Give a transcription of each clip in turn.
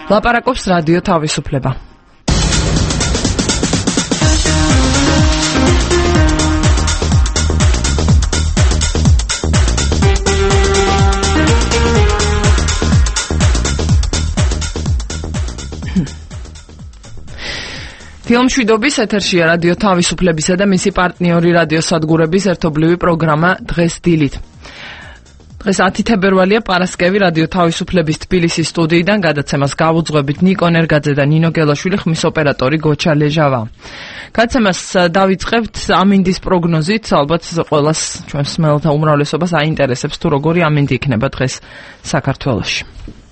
ლაპარაკობს რადიო თავისუფლება. ფილმშვიდობის ეთერშია რადიო თავისუფლებისა და მისი პარტნიორი რადიო სადგურების ერთობლივი პროგრამა დღეს დილით. დღეს 10 თებერვალია, პარასკევი, რადიო თავისუფლების თბილისის სტუდიიდან გადაცემას გავუძღვებით ნიკო ნერგაძე და ნინო გელაშვილი, ხმის ოპერატორი გოჩა ლეჟავა. გადაცემას დავიწყებთ ამინდის პროგნოზით, ალბათ ყველას ჩვენს მსმენელთა უმრავლესობას აინტერესებს თუ როგორი ამინდი იქნება დღეს საქართველოში.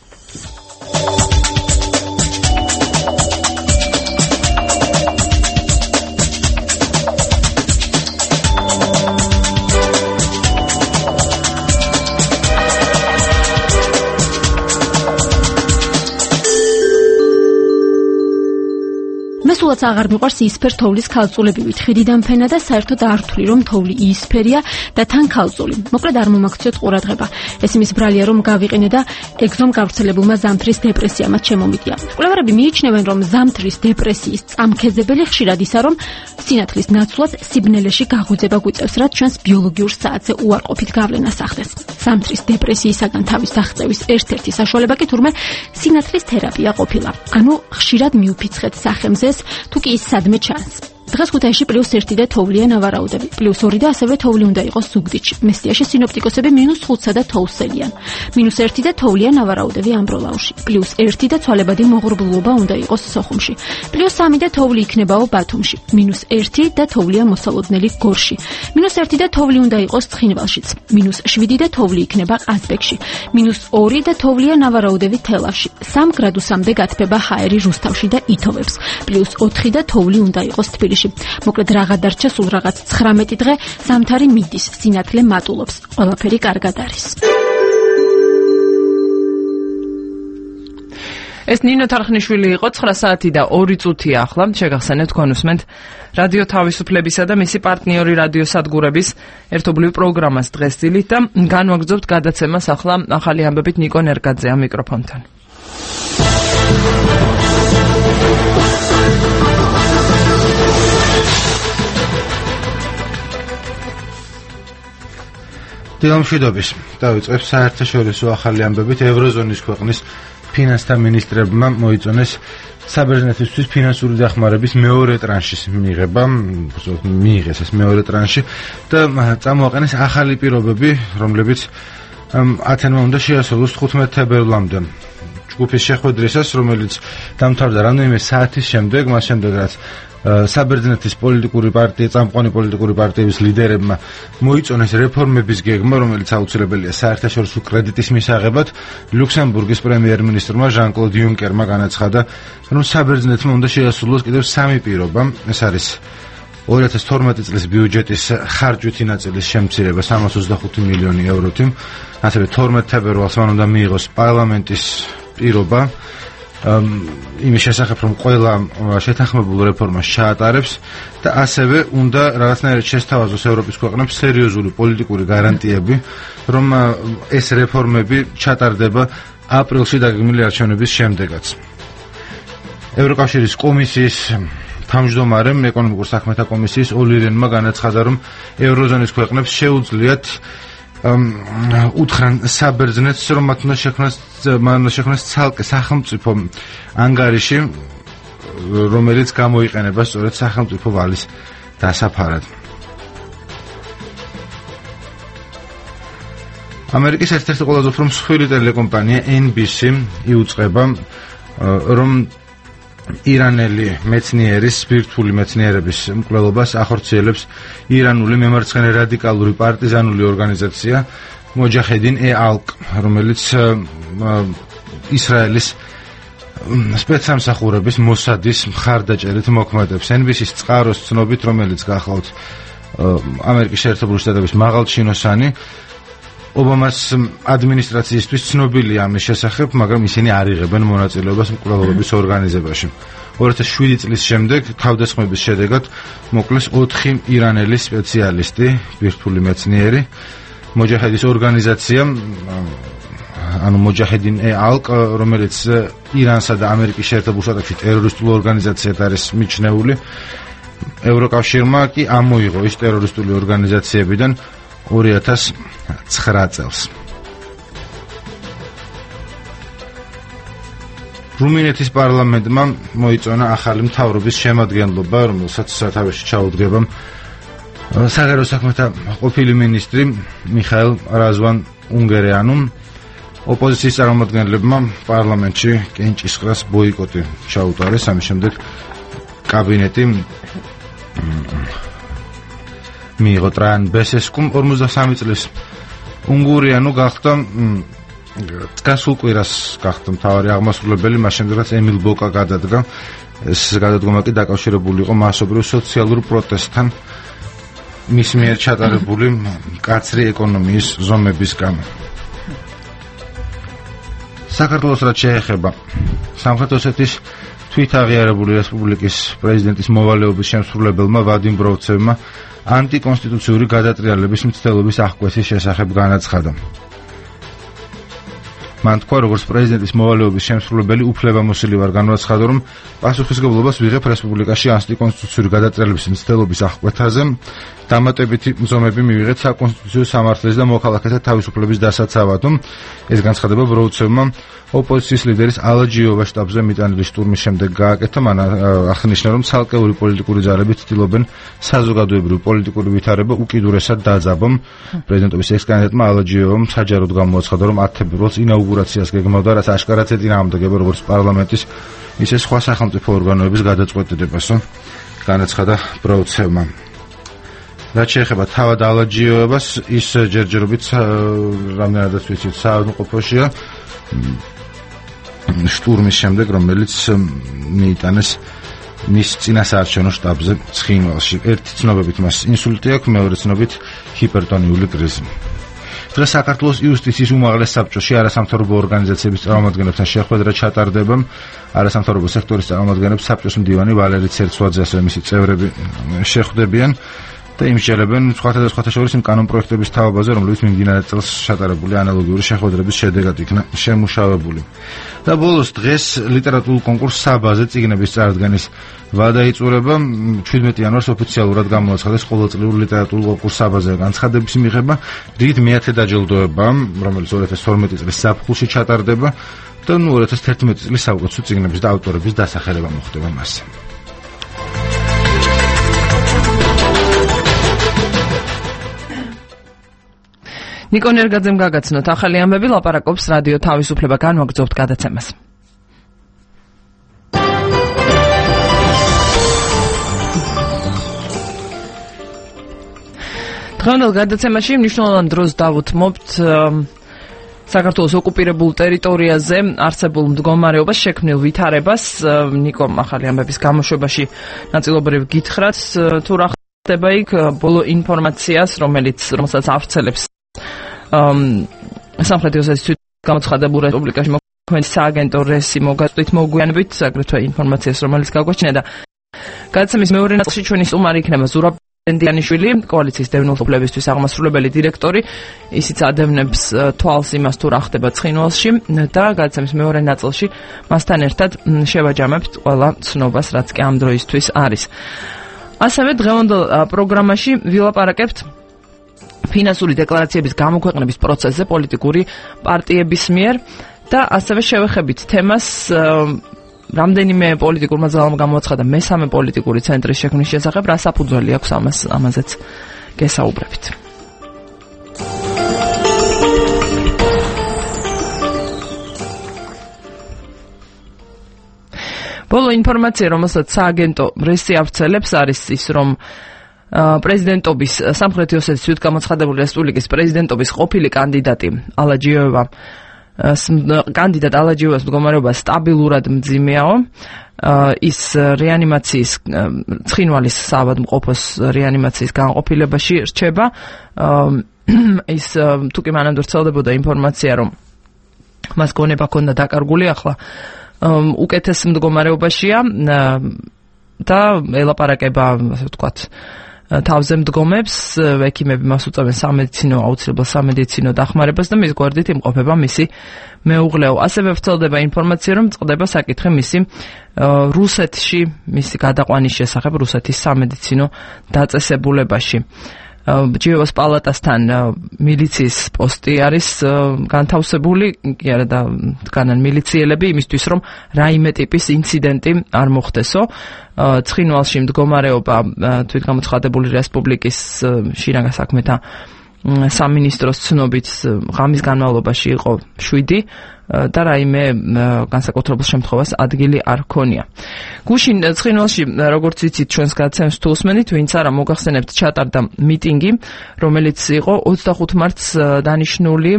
სულაც აღარ მიყვარს იისფერ თოვლის ქალწულებივით. ხიდიდან ფენა და საერთოდ არ ვთვლი, რომ თოვლი იისფერია და თან ქალწული. მოკლედ არ მომაქციოთ ყურადღება. ეს იმის ბრალია, რომ გავიყინე და ეგზომ გავრცელებულმა ზამთრის დეპრესიამაც შემომიდია. კვლევარები მიიჩნევენ, რომ ზამთრის დეპრესიის წამქეზებელი ხშირად ისა, რომ სინათლის ნაცვლად სიბნელეში გაღვიძება გვიწევს, რაც ჩვენს ბიოლოგიურ საათზე უარყოფით გავლენას ახდენს. ზამთრის დეპრესიისაგან თავის აღწევის ერთ-ერთი საშუალება კი თურმე სინათლის თერაპია ყოფილა. ანუ ხშირად მიუფიცხეთ სახემზეს თუ კი ის სადმე ჩანს. დღეს ქუთაისში +1 და თოვლია ნავარაუდები. +2 და ასევე თოვლი უნდა იყოს ზუგდიდში. მესტიაში სინოპტიკოსები -5-ს და თოვლსელიან. -1 და თოვლია ნავარაუდები ამბროლაუში. +1 და ცვალებადი მოღრუბლულობა უნდა იყოს სოხუმში. +3 და თოვლი იქნებაო ბათუმში. -1 და თოვლია მოსალოდნელი გორში. -1 და თოვლი უნდა იყოს ცხინვალშიც. -7 და თოვლი იქნება ყაზბეგში. -2 და თოვლია ნავარაუდები თელავში. 3 გრადუსამდე გათბება ჰაერი რუსთავში და ითოვებს. +4 და თოვლი უნდა იყოს თბილისში. მოკლედ რაღა დარჩა სულ რაღაც 19 დღე, ზამთარი მიდის, სინათლე მატულობს, ყველაფერი კარგად არის. ეს ნინო თარხნიშვილი იყო, 9 საათი და 2 წუთია ახლა. შეგახსენებთ თქვენ უსმენთ რადიო თავისუფლებისა და მისი პარტნიორი რადიო სადგურების ერთობლივ პროგრამას დღეს დილით და განვაგრძობთ გადაცემას ახლა ახალი ამბებით ნიკო ნერგაძე ამ მიკროფონთან. დილამშვიდობის. დავიწყებ საერთაშორისო ახალი ამბებით. ევროზონის ქვეყნის ფინანსთა მინისტრებმა მოიწონეს საბერძნეთისთვის ფინანსური დახმარების მეორე ტრანშის მიღება, მიიღეს ეს მეორე ტრანში და წამოაყენეს ახალი პირობები, რომლებიც ათენმა უნდა შეასრულოს 15 თებერვლამდე. ჯგუფის შეხვედრისას, რომელიც დამთავრდა რამდენიმე საათის შემდეგ, მას შემდეგ რაც საბერძნეთის პოლიტიკური პარტია, წამყვანი პოლიტიკური პარტიების ლიდერებმა მოიწონეს რეფორმების გეგმა, რომელიც აუცილებელია საერთაშორისო კრედიტის მისაღებად, ლუქსემბურგის პრემიერ-მინისტრმა ჟან-კლოდ იუნკერმა განაცხადა, რომ საბერძნეთმა უნდა შეასრულოს კიდევ 3 პირობა. ეს არის 2012 წლის ბიუჯეტის ხარჯვითი ნაწილის შემცირება 325 მილიონი ევროთი, ასევე 12 თებერვალს მან უნდა მიიღოს პარლამენტის პირობა იმის შესახებ, რომ ყველა შეთანხმებულ რეფორმას ჩაატარებს და ასევე უნდა რაღაცნაირად შესთავაზოს ევროპის ქვეყნებს სერიოზული პოლიტიკური გარანტიები, რომ ეს რეფორმები ჩატარდება აპრილში დაგეგმილი არჩევნების შემდეგაც. ევროკავშირის კომისიის თავმჯდომარემ, ეკონომიკურ საქმეთა კომისიის ოლი რენმა განაცხადა, რომ ევროზონის ქვეყნებს შეუძლიათ უთხრან საბერძნეთს, რომ მათ უნდა შექმნას ცალკე სახელმწიფო ანგარიში, რომელიც გამოიყენება სწორედ სახელმწიფო ვალის დასაფარად. ამერიკის ერთ-ერთი ყველაზე უფრო მსხვილი ტელეკომპანია NBC იუწყება, რომ ირანელი მეცნიერის ბირთვული მეცნიერების მკვლელობას ახორციელებს ირანული მემარცხენე რადიკალური პარტიზანული ორგანიზაცია მოჯაჰედინ ალკ, რომელიც ისრაელის სპეცსამსახურების მოსადის მხარდაჭერით მოქმედებს. NBC-ის წყაროს ცნობით, რომელიც გახლავთ ამერიკის შეერთებული შტატების მაღალჩინოსანი, ობამას ადმინისტრაციისთვის ცნობილია ამის შესახებ, მაგრამ ისინი არ იღებენ მონაწილეობას მკვლელობების ორგანიზებაში. 2007 წლის შემდეგ თავდასხმების შედეგად მოკლეს 4 ირანელი სპეციალისტი, ბირთვული მეცნიერი. მოჯაჰედის ორგანიზაციამ ანუ მოჯაჰედინ ალკ, რომელიც ირანსა და ამერიკის შეერთებულ შტატებში ტერორისტულ ორგანიზაციად არის მიჩნეული. ევროკავშირმა კი ამოიღო ის ტერორისტული ორგანიზაციებიდან 2009 წელს. რუმინეთის პარლამენტმა მოიწონა ახალი მთავრობის შემადგენლობა, რომელსაც სათავეში ჩაუდგება საგარეო საქმეთა ყოფილი მინისტრი მიხაილ რაზვან უნგერეანუმ. ოპოზიციის წარმომადგენლებმა პარლამენტში კენჭისყრას ბოიკოტი ჩაუტარეს, ამის შემდეგ კაბინეტი მიიღო ტრაიან ბესესკუმ. 43 წლის უნგერეანუ გახდა გასულ კვირას გახდა მთავარი აღმასრულებელი, მას შემდეგაც ემილ ბოკა გადადგა. ეს გადადგომა კი დაკავშირებული იყო მასობრივ სოციალურ პროტესტთან მის მიერ ჩატარებული მკაცრი ეკონომიის ზომების გამო. საქართველოს რაც შეეხება სამხრეთ ოსეთის თვითაღიარებული რესპუბლიკის პრეზიდენტის მოვალეობის შემსრულებელმა ვადიმ ბროვცევმა ანტიკონსტიტუციური გადატრიალების მცდელობის აღკვეთის შესახებ განაცხადა. მან თქვა, როგორც პრეზიდენტის მოვალეობის შემსრულებელი უფლებამოსილი ვარ, განაცხადა, რომ პასუხისმგებლობას ვიღებ რესპუბლიკაში ანტიკონსტიტუციური გადატრიალების მცდელობის აღკვეთაზე. დამატებითი ზომები მივიღეთ საკონსტიტუციო სამართლის და მოქალაქეთა თავისუფლების დასაცავად. ეს განცხადება ბროვცევმა ოპოზიციის ლიდერის ალაჯიოვას შტაბზე მიტანილი შტურმის შემდეგ გააკეთა. მან აღნიშნა, რომ ცალკეული პოლიტიკური ძალები ცდილობენ საზოგადოებრივი პოლიტიკური ვითარება უკიდურესად დაძაბონ. პრეზიდენტობის ექს-კანდიდატმა ალაჯიოვამ საჯაროდ გამოაცხადა, რომ 10 ფებრუარს ინაუგურაციას გეგმავდა, რაც აშკარად ეწინააღმდეგება როგორც პარლამენტის, ისე სხვა სახელმწიფო ორგანოების გადაწყვეტილებას, განაცხადა ბროვცევმა. რაც შეეხება თავად ალაჯიოვას, ის ჯერჯერობით რამდენადაც ვიცით საავადმყოფოშია შტურმის შემდეგ, რომელიც მიიტანეს მის წინასაარჩევნო შტაბზე ცხინვალში. ერთი ცნობებით მას ინსულტი აქვს, მეორე ცნობით ჰიპერტონიული კრიზი. დღეს საქართველოს იუსტიციის უმაღლეს საბჭოში არასამთავრობო ორგანიზაციების წარმომადგენლებთან შეხვედრა ჩატარდება. არასამთავრობო სექტორის წარმომადგენლებს საბჭოს მდივანი ვალერი ცერცვაძე, ასევე მისი წევრები შეხვდებიან და იმსჯელებენ სხვათა შორის იმ კანონპროექტების თავობაზე, რომლებიც მიმდინარე წელს ჩატარებული ანალოგიური შეხვედრების შედეგად იქნა შემუშავებული. და ბოლოს დღეს ლიტერატურულ კონკურს საბაზე წიგნების წარდგენის ვადა იწურება. 17 იანვარს ოფიციალურად გამოაცხადეს ყოველწლიური ლიტერატურულ კონკურს საბაზე განცხადების მიღება. რით მეათე დაჯილდოება, რომელიც 2012 წლის ზაფხულში ჩატარდება და 2011 წლის საუკეთესო წიგნების და ავტორების დასახელება მოხდება მასზე. ნიკო ნერგაძემ გაგაცნოთ ახალი ამბები, ლაპარაკობს რადიო თავისუფლება, განვაგრძობთ გადაცემას. დღევანდელ გადაცემაში მნიშვნელოვან დროს დავუთმობთ საქართველოს ოკუპირებულ ტერიტორიაზე არსებულ მდგომარეობას, შექმნილ ვითარებას. ნიკომ ახალი ამბების გამოშვებაში ნაწილობრივ გითხრათ თუ რა ხდება იქ, ბოლო ინფორმაციას, რომელსაც ავრცელებს სამხრეთი ოსეთის გამოცხადებულ რესპუბლიკაში მოქმედი სააგენტო რესი მოგაწვით მოგვიანებით, აგრეთვე ინფორმაციას, რომელიც გაგვაჩნია და გადაცემის მეორე ნაწილში ჩვენი სტუმარი იქნება ზურაბ ბენდიანიშვილი, კოალიციის დევნილთმობლებისთვის აღმასრულებელი დირექტორი. ისიც ადევნებს თვალს იმას თუ რა ხდება ცხინვალში და გადაცემის მეორე ნაწილში მასთან ერთად შევაჯამებთ ყველა ცნობას, რაც კი ამ დროისთვის არის. ასევე დღევანდელ პროგრამაში ვილაპარაკებთ ფინანსური δεკლარაციების გამოქვეყნების პროცესზე პოლიტიკური პარტიების მიერ და ასევე შევეხებით თემას რამდენიმე პოლიტიკურმა ძალამ გამოაცხადა მესამე პოლიტიკური ცენტრის შექმნის შესახებ, რა საფუძველი აქვს ამაზეც გესაუბრებით. ბოლო ინფორმაცია, რომელსაც სააგენტო რესი ავრცელებს, არის ის, რომ პრეზიდენტობის სამხრეთი ოსეთის თვითგამოცხადებული რესპუბლიკის პრეზიდენტობის ყოფილი კანდიდატი კანდიდატ ალაჯიევას მდგომარეობა სტაბილურად მძიმეაო. ის რეანიმაციის ცხინვალის საავადმყოფოს რეანიმაციის განყოფილებაში რჩება. ის თუკი მანამდე ვრცელდებოდა ინფორმაცია, რომ მას გონება ჰქონდა დაკარგული, ახლა უკეთეს მდგომარეობაშია და ელაპარაკება, ასე ვთქვათ, თავზე მდგომებს, ექიმები მას უწევენ აუცილებელ სამედიცინო დახმარებას და მის გვერდით იმყოფება მისი მეუღლეო. ასევე ვრცელდება ინფორმაცია, რომ წყდება საკითხი მისი რუსეთში, მისი გადაყვანის შესახებ რუსეთის სამედიცინო დაწესებულებაში. ჯიევას პალატასთან მილიციის პოსტი არის განთავსებული, კი არა და დგანან მილიციელები იმისთვის, რომ რაიმე ტიპის ინციდენტი არ მოხდესო. ცხინვალში მდგომარეობა თვითგამოცხადებული რესპუბლიკის შინაგან საქმეთა სამინისტროს ცნობით ღამის განმავლობაში იყო 7 და რაიმე განსაკუთრებულ შემთხვევას ადგილი არ ჰქონია. გუშინ ცხინვალში, როგორც ვიცით, ჩვენს გადაცემას თუ უსმენთ, ვინც არა მოგახსენებთ, ჩატარდა მიტინგი, რომელიც იყო 25 მარტს დანიშნული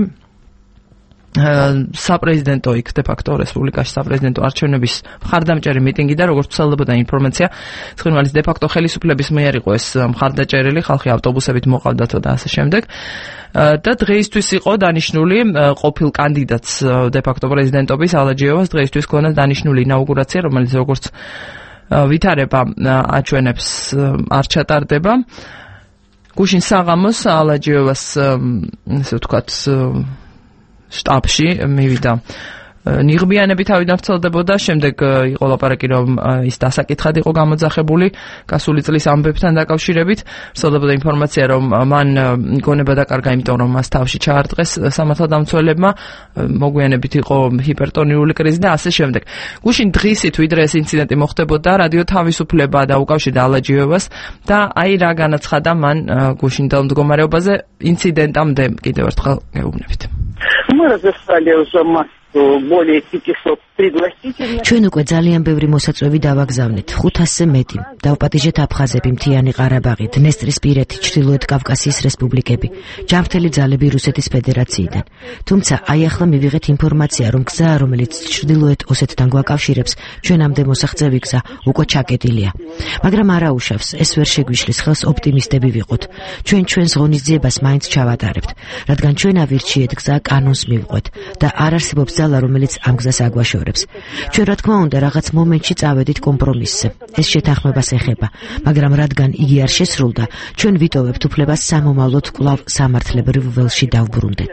საპრეზიდენტო იქ de facto რესპუბლიკაში საპრეზიდენტო არჩევნების მხარდამჭერი მიტინგი და როგორც ვრცელდებოდა ინფორმაცია, ცხინვალის de facto ხელისუფლების მიერ იყო ეს მხარდაჭერილი, ხალხი ავტობუსებით მოყავდათო და ასე შემდეგ. და დღეისთვის იყო დანიშნული ყოფილ კანდიდატს de facto პრეზიდენტობის ალაჯიევას დღეისთვის ქონდა დანიშნული ინაუგურაცია, რომელიც როგორც ვითარება აჩვენებს არ ჩატარდება. გუშინ საღამოს ალაჯიევას ესე ვთქვათ შტაბში მივიდა ნიღბიანები თავიდან ვრცელდებოდა, შემდეგ იყო ლაპარაკი, რომ ის დასაკითხად იყო გამოძახებული გასული წლის ამბებთან დაკავშირებით, ვრცელდებოდა ინფორმაცია, რომ მან გონება დაკარგა, იმიტომ რომ მას თავში ჩაარტყეს სამართალდამცველებმა, მოგვიანებით იყო ჰიპერტონიული კრიზი და ასე შემდეგ. გუშინ დღისით, ვიდრე ეს ინციდენტი მოხდებოდა, რადიო თავისუფლება დაუკავშირდა ალაჯიევას და აი რა განაცხადა მან გუშინ მდგომარეობაზე ინციდენტამდე კიდევ ერთხელ გეუბნებით. Мы разослали уже массу более 500 пригласительных. ჩვენ უკვე ძალიან ბევრი მოსაწვევი დავაგზავნეთ, 500-ზე მეტი. დავპატიჟეთ აფხაზები, მთიანი ყარაბაღი, დნესტრისპირეთი, ჩრდილოეთ კავკასიის რესპუბლიკები, ჯანმრთელი ძალები რუსეთის ფედერაციიდან. თუმცა აი ახლა მივიღეთ ინფორმაცია, რომ გზა, რომელიც ჩრდილოეთ ოსეთთან გვაკავშირებს, ჩვენამდე მოსახწევი გზა უკვე ჩაკეტილია. მაგრამ არა უშავს, ეს ვერ შეგვიშლის ხელს ოპტიმისტები ვიყოთ. ჩვენს ღონისძიებას მაინც ჩავატარებთ, რადგან ჩვენ ავირჩიეთ გზა კანონს მივყვეთ და არ არსებობს ძალა, რომელიც ამ გზას აგვაშორებს. ჩვენ რა თქმა უნდა რაღაც მომენტში წავედით კომპრომისზე. ეს შეთანხმებას ეხება, მაგრამ რადგან იგი არ შესრულდა, ჩვენ ვიტოვებთ უფლებას სამომავლოდ კვლავ სამართლებრივ ველში დავბრუნდეთ.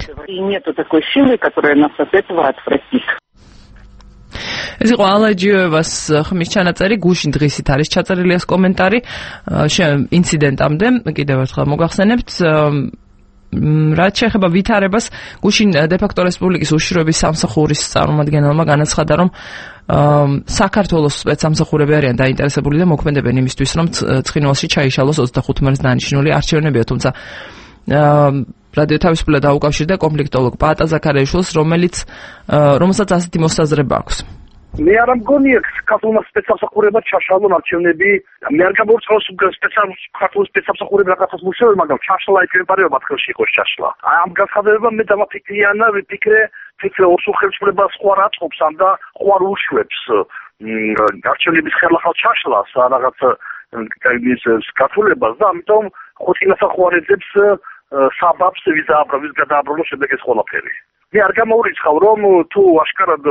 ეს იყო ალაჯიევას ხმის ჩანაწერი, გუშინ დღისით არის ჩაწერილი ეს კომენტარი ინციდენტამდე, კიდევ ერთხელ მოგახსენებთ. რაც შეეხება ვითარებას, გუშინ de facto რესპუბლიკის უშიშროების სამსახურის წარმომადგენელმა განაცხადა, რომ საქართველოს სპეცსამსახურები არიან დაინტერესებული და მოქმედებენ იმისთვის, რომ ცხინვალში ჩაიშალოს 25 მარტს დანიშნული არჩევნებია, თუმცა რადიო თავისუფლება დაუკავშირდა კონფლიქტოლოგ პაატა ზაქარიაშვილს, რომელსაც ასეთი მოსაზრება აქვს. მე არ მგონია ქართულმა სპეცსამსახურებმა ჩაშალონ არჩევნები. მე არ გამორწყვეს ქართულ სპეცსამსახურებმა რაღაცას მუშაობენ, მაგრამ ჩაშლა ეკრებარება მათ ხელში იყოს ჩაშლა. ამ განცხადებამ მე დამაფიქრიანა, ვიფიქრე ორსულ ხელისუფლებას სხვა რაწყობს ამ და სხვა უშვებს არჩევნების ხელახალ ჩაშლას რაღაც ის ქართულებას და ამიტომ ხოთინასახუარებს საბაბს ვიზააბრავის გადააბრუნო შემდეგ ეს ყველაფერი. მე არ გამოურიცხავ, რომ თუ აშკარად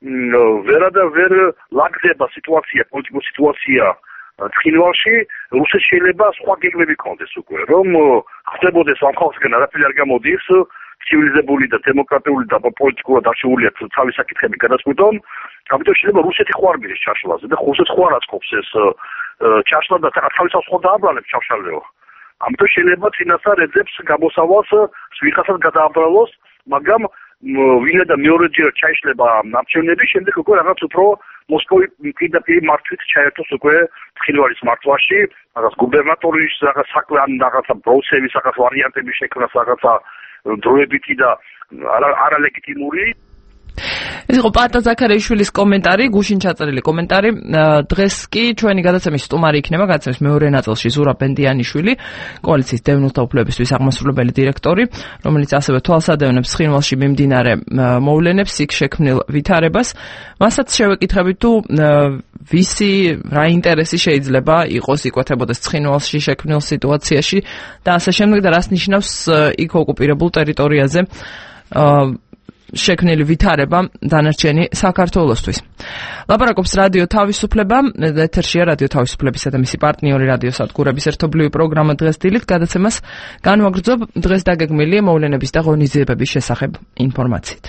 ვერ ლაგდება სიტუაცია, პოლიტიკური სიტუაცია ცხინვალში, რუსეთს შეიძლება სხვა გეგმები კონდეს უკვე, რომ ხდებოდეს ამ ხალხისგან არაფერი არ გამოდის, ცივილიზებული და დემოკრატიული და პოლიტიკურად არჩეულია თავის საკითხები გადაწყვეტონ, ამიტომ შეიძლება რუსეთი ხო არ მიდის ჩაშლაზე და რუსეთს ხო არ აწყობს ეს ჩაშლა და თავისას ხო დააბრალებს ჩაშალეო. ამიტომ შეიძლება წინასწარ ეძებს გამოსავალს ვიღაცას გადააბრალოს, მაგრამ ვინა და მეორეჯერ ჩაიშლება არჩევნები, შემდეგ უკვე რაღაც უფრო მოსკოვი პირდაპირ მართვით ჩაერთოს უკვე ცხინვალის მართვაში, რაღაც გუბერნატორის რაღაც საქმე ან რაღაცა პროცესების რაღაც ვარიანტების შექმნას, რაღაცა დროებითი და არალეგიტიმური. ეს იყო პაატა ზაქარიაშვილის კომენტარი, გუშინ ჩაწერილი კომენტარი. დღეს კი ჩვენი გადაცემის სტუმარი იქნება, გადაცემის მეორე ნაწილში ზურაბ ბენდიანიშვილი, კოალიციის დევნილთა უფლებისთვის აღმასრულებელი დირექტორი, რომელიც ასევე თვალსადევნებს ცხინვალში მიმდინარე მოვლენებს, იქ შექმნილ ვითარებას. მასაც შევეკითხებით, თუ ვისი რა ინტერესი შეიძლება იყოს იკვეთებოდეს ცხინვალში შექმნილ სიტუაციაში და ასე შემდეგ და რას ნიშნავს იქ ოკუპირებულ ტერიტორიაზე შექმნილი ვითარება დანარჩენი საქართველოსთვის. ლაპარაკობს რადიო თავისუფლება, ეთერშია რადიო თავისუფლებისა და მისი პარტნიორი რადიო სადგურების ერთობლივი პროგრამა დღეს დილით. გადაცემას განვაგრძობ დღეს დაგეგმილი მოვლენების და ღონისძიებების შესახებ ინფორმაციით.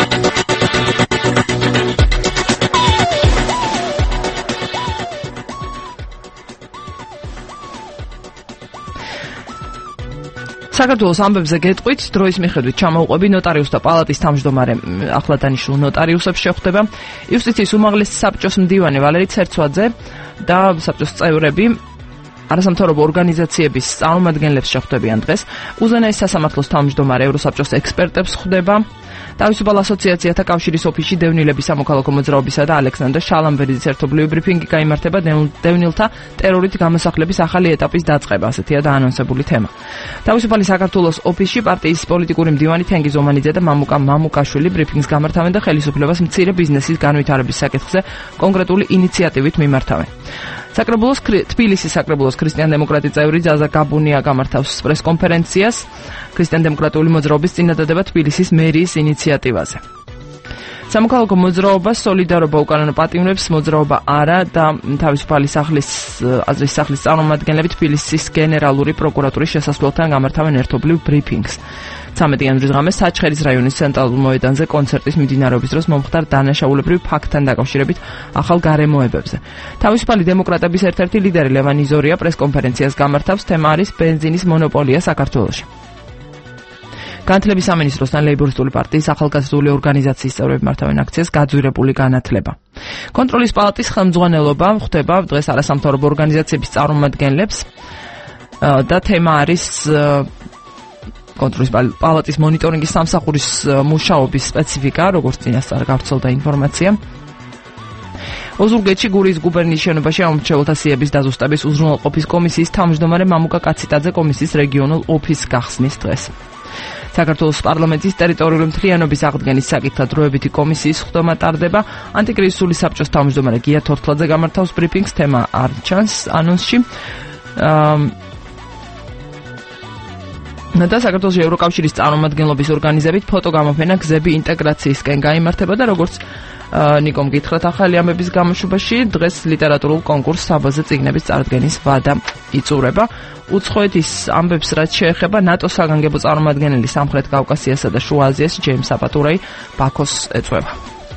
საქართველოს ამბებზე გეტყვით, დროის მიხედვით ჩამოუყვები ნოტარიუსთა პალატის თავმჯდომარე ახლა დანიშნულ ნოტარიუსებს შეხვდება იუსტიციის უმაღლესი საბჭოს მდივანი ვალერი ცერცვაძე და საბჭოს წევრები არასამთავრობო ორგანიზაციების წარმომადგენლებს შეხვდებიან დღეს. უზენაეს სასამართლოს თავმჯდომარე ევროსაბჭოს ექსპერტებს ხვდება. თავისუფალ ასოციაციათა კავშირის ოფისში დევნილების სამოქალაქო მოძრაობისა და ალექსანდრე შალამბერიძის ერთობლივი ბრიფინგი გაიმართება დევნილთა ტერორით გამოსახლების ახალი ეტაპის დაწყება, ასეთია დაანონსებული თემა. თავისუფალი საქართველოს ოფისში პარტიის პოლიტიკური მდივანი თენგიზ ომანიძე და მამუკა მამუკაშვილი ბრიფინგს გამართავენ და ხელისუფლებას მცირე ბიზნესის განვითარების საკითხზე კონკრეტული ინიციატივით მიმართავენ. თბილისის საკრებულოს ქრისტიან-დემოკრატი წევრი ზაზა გაბუნია გამართავს პრესკონფერენციას ქრისტიან-დემოკრატიული მოძრაობის წინადადება თბილისის მერიის ინიციატივაზე. სამოქალაქო მოძრაობა სოლიდარობა უკანონო პატიმრებს მოძრაობა არა და თავისუფალი აზრის სახლის წარმომადგენლები თბილისის გენერალური პროკურატურის შესასვლელთან გამართავენ ერთობლივ ბრიფინგს. 13 იანვრის ღამეს საჩხერის რაიონის ცენტრალურ მოედანზე კონცერტის მიმდინარეობის დროს მომხდარ დანაშაულებრივ ფაქტთან დაკავშირებით ახალ გარემოებებზე. თავისუფალი დემოკრატების ერთ-ერთი ლიდერი ლევან იზორია პრესკონფერენციას გამართავს, თემა არის ბენზინის მონოპოლია საქართველოში. განათლების სამინისტროსთან ლეიბორისტული პარტიის ახალგაზრდული ორგანიზაციის წევრები მართავენ აქციას გაძვირებული განათლება. კონტროლის პალატის ხელმძღვანელობა ხვდება დღეს არასამთავრობო ორგანიზაციების წარმომადგენლებს და თემა არის კონტროლის პალატის მონიტორინგის სამსახურის მუშაობის სპეციფიკა, როგორც წინასწარ გავრცელდა ინფორმაცია. ოზურგეთში გურიის გუბერნიის შენობაში ამომრჩეველთა სიების დაზუსტების უზრუნველყოფის კომისიის თავმჯდომარე მამუკა კაციტაძე კომისიის რეგიონულ ოფისს გახსნის დღეს. საქართველოს პარლამენტის ტერიტორიული მთლიანობის აღდგენის საკითხად დროებითი კომისიის ხდომა ტარდება. ანტიკრიზისული საბჭოს თავმჯდომარე გია თორთლაძე გამართავს ბრიფინგს, თემა არ ჩანს ანონსში. და საქართველოს ევროკავშირის წარმომადგენლობის ორგანიზებით ფოტოგამოფენა გზები ინტეგრაციისკენ გაიმართება და როგორც ნიკომ გითხრათ ახალი ამბების გამოშვებაში დღეს ლიტერატურულ კონკურსს საბაზე წიგნების წარდგენის ვადა იწურება. უცხოეთის ამბებს რაც შეეხება ნატოს საგანგებო წარმომადგენელი სამხრეთ კავკასიასა და შუა აზიას ჯეიმს აპატურაი ბაქოს ეწვევა.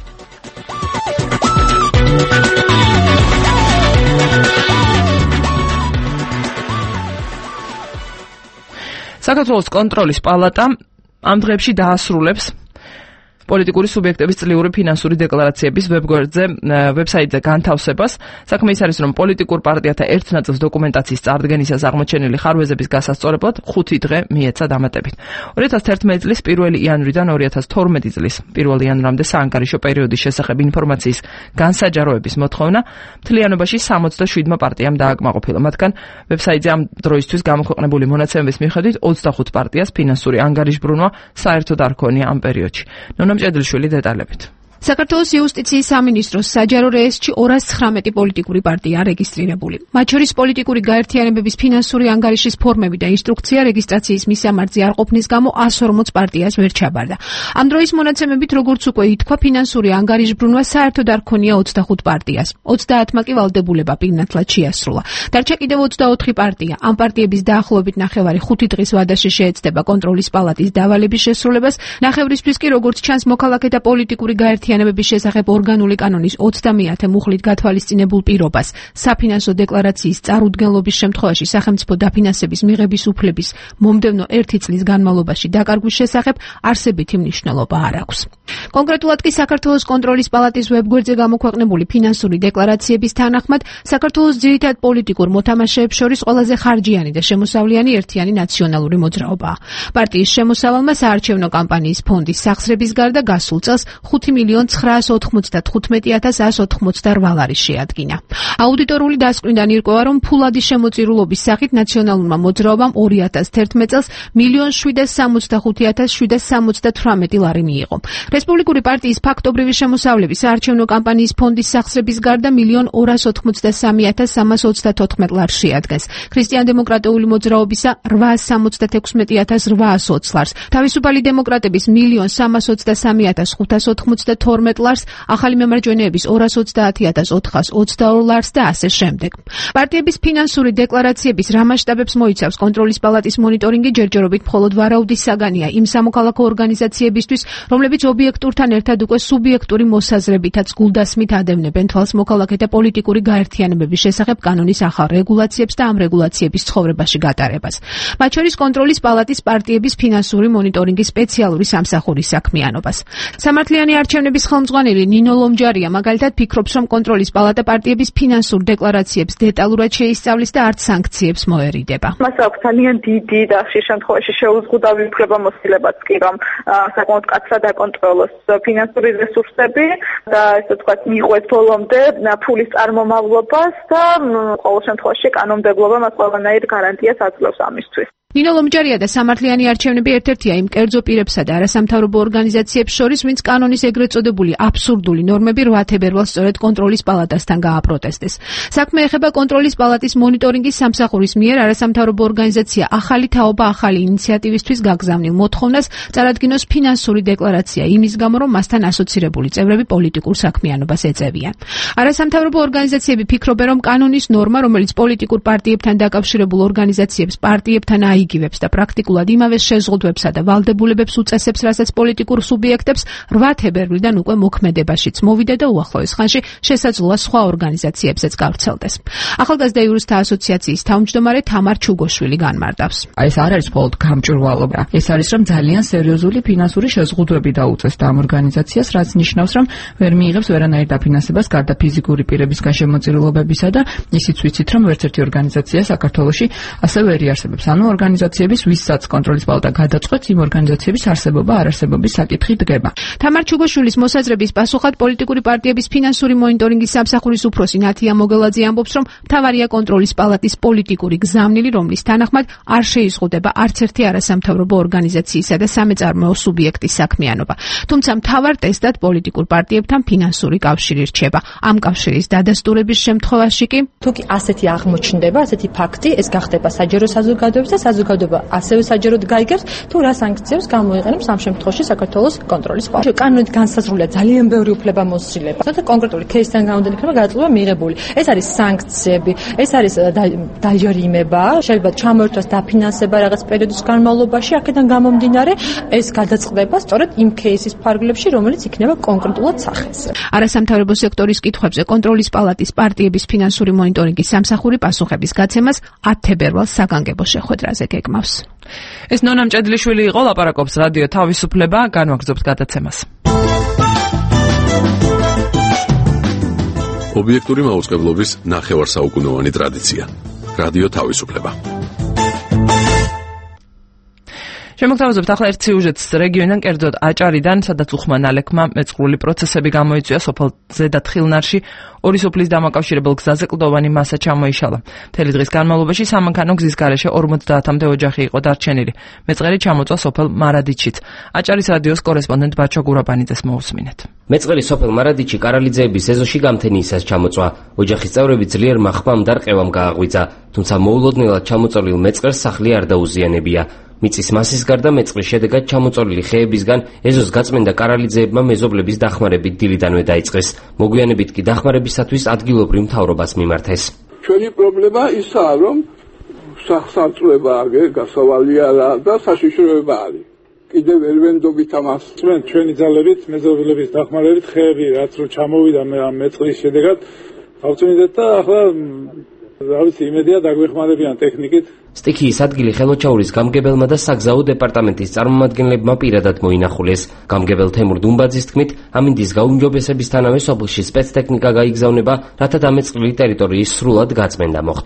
საქართველოს კონტროლის პალატა ამ დღეებში დაასრულებს პოლიტიკური სუბიექტების წლიური ფინანსური დეკლარაციების ვებსაიტზე განთავსებას. საქმე ის არის, რომ პოლიტიკურ პარტიათა ერთ ნაწილს დოკუმენტაციის წარდგენისას აღმოჩენილი ხარვეზების გასასწორებლად 5 დღე მიეცა დამატებით. 2011 წლის 1 იანვრიდან 2012 წლის 1 იანვრამდე საანგარიშო პერიოდის შესახებ ინფორმაციის განსაჯაროების მოთხოვნა მთლიანობაში 67 პარტიამ დააკმაყოფილა. მათგან ვებსაიტზე ამ დროისთვის გამოქვეყნებული მონაცემების მიხედვით 25 პარტიას ფინანსური ანგარიშბრუნვა საერთოდ არ ქონია ამ პერიოდში. ჭედლიშვილი დეტალებით. საქართველოს იუსტიციის სამინისტროს საჯარო რეესტრში 219 პოლიტიკური პარტია რეგისტრირებული. მათ შორის პოლიტიკური გაერთიანებების ფინანსური ანგარიშის ფორმები და ინსტრუქცია რეგისტრაციის მისამართზე არ ყოფნის გამო 140 პარტიას ვერ ჩაბარდა. ამ დროის მონაცემებით, როგორც უკვე ითქვა, ფინანსური ანგარიშბრუნვა საერთოდ არ ქონია 25 პარტიას. 30-მა კი ვალდებულება პირნათლად შეასრულა. დარჩა კიდევ 24 პარტია. ამ პარტიების დაახლოებით ნახევარი 5 დღის ვადაში შეეცდება კონტროლის პალატის დავალების შესრულებას. ნახევრისთვის კი, როგორც ჩანს, მოქალაქეთა პოლიტიკური გაერთიანებების შესახებ ორგანული კანონის 30-ათე მუხლით გათვალისწინებულ პირობას საფინანსო დეკლარაციის წარუდგენლობის შემთხვევაში სახელმწიფო დაფინანსების მიღების უფლების მომდევნო 1 წლის განმავლობაში დაკარგვის შესახებ არსებითი მნიშვნელობა არ აქვს. კონკრეტულად კი საქართველოს კონტროლის პალატის ვებგვერდზე გამოქვეყნებული ფინანსური დეკლარაციების თანახმად საქართველოს ძირითად პოლიტიკურ მოთამაშეებს შორის ყველაზე ხარჯიანი და შემოსავლიანი ერთიანი ნაციონალური მოძრაობაა. პარტიის შემოსავალმა საარჩევნო კამპანიის ფონდის სახსრების გარდა გასულ წელს 5,2 1,995,188 ლარი შეადგინა. აუდიტორული დასკვნიდან ირკვევა, რომ ფულადი შემოწირულობის სახით ნაციონალურმა მოძრაობამ 2011 წელს 1,765,778 ლარი მიიღო. რესპუბლიკური პარტიის ფაქტობრივი შემოსავლების საარჩევნო კამპანიის ფონდის სახსრების გარდა 1,283,324 ლარს შეადგენს. ქრისტიან-დემოკრატიული მოძრაობისა 876,820 ლარს, თავისუფალი დემოკრატების 1,323,592 ლარს, ახალი მემარჯვენეების 230,422 ლარს და ასე შემდეგ. პარტიების ფინანსური დეკლარაციების რა მასშტაბებს მოიცავს კონტროლის პალატის მონიტორინგი ჯერჯერობით მხოლოდ ვარაუდის საგანია იმ სამოქალაქო ორგანიზაციებისთვის, რომლებიც ობიექტურთან ერთად უკვე სუბიექტური მოსაზრებითაც გულდასმით ადევნებენ თვალს მოქალაქეთა პოლიტიკური გაერთიანებების შესახებ კანონის ახალ რეგულაციებს და ამ რეგულაციების ცხოვრებაში გატარებას. მათ შორის კონტროლის პალატის პარტიების ფინანსური მონიტორინგის სპეციალური სამსახურის საქმიანობას. სამართლიანი არჩევნების ხელმძღვანელი ნინო ლომჯარია მაგალითად ფიქრობს, რომ კონტროლის პალატა პარტიების ფინანსურ დეკლარაციებს დეტალურად შეისწავლის და არც სანქციებს მოერიდება. მას აქვს ძალიან დიდი და ხშირ შემთხვევაში შეუზღუდავი უფლებამოსილებაც კი, რომ საკმაოდ მკაცრად აკონტროლოს ფინანსური რესურსები და ესე ვთქვათ, მიყვეს ბოლომდე ფულის წარმომავლობას და ყოველ შემთხვევაში კანონმდებლობა მას ყველანაირ გარანტიას აძლევს ამისთვის. ნინო ლომჯარია და სამართლიანი არჩევნები ერთ-ერთია იმ კერძო პირებსა და არასამთავრობო ორგანიზაციებს შორის, ვინც კანონის ეგრეთ წოდებული აბსურდული ნორმები 8 თებერვალს სწორედ კონტროლის პალატასთან გააპროტესტეს. საქმე ეხება კონტროლის პალატის მონიტორინგის სამსახურის მიერ არასამთავრობო ორგანიზაცია ახალი თაობა ახალი ინიციატივისთვის გაგზავნილ მოთხოვნას წარადგინოს ფინანსური დეკლარაცია იმის გამო, რომ მასთან ასოცირებული წევრები პოლიტიკურ საქმიანობას ეწევიან. არასამთავრობო ორგანიზაციები ფიქრობენ, რომ კანონის ნორმა, რომელიც პოლიტიკურ პარტიებთან დაკავშირებულ ორგანიზაციებს პარტიებთან იგივებს და პრაქტიკულად იმავე შეზღუდვებსა და ვალდებულებებს უწესებს, რასაც პოლიტიკურ სუბიექტებს 8 თებერვლიდან უკვე მოქმედებაშიც მოვიდა და უახლოეს ხანში შესაძლოა სხვა ორგანიზაციებზეც გავრცელდეს. ახალგაზრდა იურისტთა ასოციაციის თავმჯდომარე თამარ ჩუგოშვილი განმარტავს. ეს არ არის მხოლოდ გამჭვირვალობა, ეს არის რომ ძალიან სერიოზული ფინანსური შეზღუდვები დაუწესდა ამ ორგანიზაციას, რაც ნიშნავს, რომ ვერ მიიღებს ვერანაირ დაფინანსებას გარდა ფიზიკური პირებისგან შემოწირულობებისა და ისიც ვიცით, რომ ერთ ერთი ორგანიზაცია საქართველოში ასე ვერ იარსებებს. ანუ ორგანიზაციების ვისაც კონტროლის პალატა გადაწყვეტს, იმ ორგანიზაციების არსებობა არარსებობის საკითხი დგება. თამარ ჩუგოშვილის მოსაზრების პასუხად პოლიტიკური პარტიების ფინანსური მონიტორინგის სამსახურის უფროსი ნათია მოგელაძე ამბობს, რომ მთავარია კონტროლის პალატის პოლიტიკური გზავნილი, რომლის თანახმად არ შეიზღუდება არც ერთი არასამთავრობო ორგანიზაციისა და სამეწარმოო სუბიექტის საქმიანობა. თუმცა მთავარ ტესტად პოლიტიკურ პარტიებთან ფინანსური კავშირი რჩება. ამ კავშირის დადასტურების შემთხვევაში კი თუ კი ასეთი აღმოჩნდება, ასეთი ფაქტი, ეს გახდება საჯარო საზოგადოების და საზოგადოება ასევე საჯაროდ გაიგებს, თუ რა სანქციებს გამოიყენებს ამ შემთხვევაში საქართველოს კონტროლის პალატა. კანონით განსაზღვრულია ძალიან ბევრი უფლებამოსილება. თუმცა კონკრეტული кейსთან გამომდინარე იქნება გადაწყვეტა მიღებული. ეს არის სანქციები, ეს არის დაჯერიმება, შეიძლება ჩამოერთვას დაფინანსება რაღაც პერიოდის განმავლობაში, აქედან გამომდინარე ეს გადაწყდება სწორედ იმ кейსის ფარგლებში, რომელიც იქნება კონკრეტულად სახეზე. არასამთავრობო სექტორის კითხვებზე კონტროლის პალატის პარტიების ფინანსური მონიტორინგის სამსახური პასუხების გაცემას 10 თებერვალს საგანგებო შეხვედრაზე გეგმავს. ეს ნონა მჭედლიშვილი იყო, ლაპარაკობს რადიო თავისუფლება, განვაგრძობს გადაცემას. ობიექტური მაუწყებლობის ნახევარსაუკუნოვანი ტრადიცია. რადიო თავისუფლება. შემოგთავაზებთ ახლა ერთ სიუჟეტს რეგიონიდან, კერძოდ აჭარიდან, სადაც უხმან ალექმა მეწყრული პროცესები გამოიწვია სოფელ ზედათხილნარში, ორი სოფლის დამაკავშირებელ გზაზე კლდოვანი მასა ჩამოიშალა. მთელი დღის განმავლობაში სამანქანო გზის გარეშე 50-მდე ოჯახი იყო დარჩენილი. მეწყერი ჩამოწვა სოფელ მარადიჩით. აჭარის რადიოს კორესპონდენტ ბაჩო გურაბანიძეს მოусმინეთ. მეწყერი სოფელ მარადიჩი კარალიძეების ეზოში გამთენიისას ჩამოწვა. ოჯახის წევრები ძლიერ მახმამ და რყევამ გააღვიძა, თუმცა მოულოდნელად ჩამოწოლილ მეწყერს სახლი არ დაუზიანებია. მიწის მასის გარდა მეწყრის შედეგად ჩამოწოლილი ხეებისგან ეზოს გაწმენდა კარალიძეებმა მეზობლების დახმარებით დილიდანვე დაიწყეს. მოგვიანებით კი დახმარებისათვის ადგილობრივ მთავრობას მიმართეს. ჩვენი პრობლემა ისაა, რომ სახსავწლება გასავალი არა და საშიშროება არის. კიდევ ვერ ვენდობით ამას. ჩვენი ძალებით, მეზობლების დახმარებით ხეები რაც რო ჩამოვიდა ამ მეწყრის შედეგად ავწმინდეთ და ახლა რავიცი იმედია დაგვეხმარებიან ტექნიკით. სტიქიის ადგილი ხელოჩაურის გამგებელმა და საგზაო დეპარტამენტის წარმომადგენლებმა პირადად მოინახულეს. გამგებელ თემურ დუმბაძის თქმით, ამინდის გაუმჯობესებისთანავე სოფელში სპეცტექნიკა გაიგზავნება, რათა დამეწყრილი ტერიტორიის სრულად გაწმენდა მოხდეს.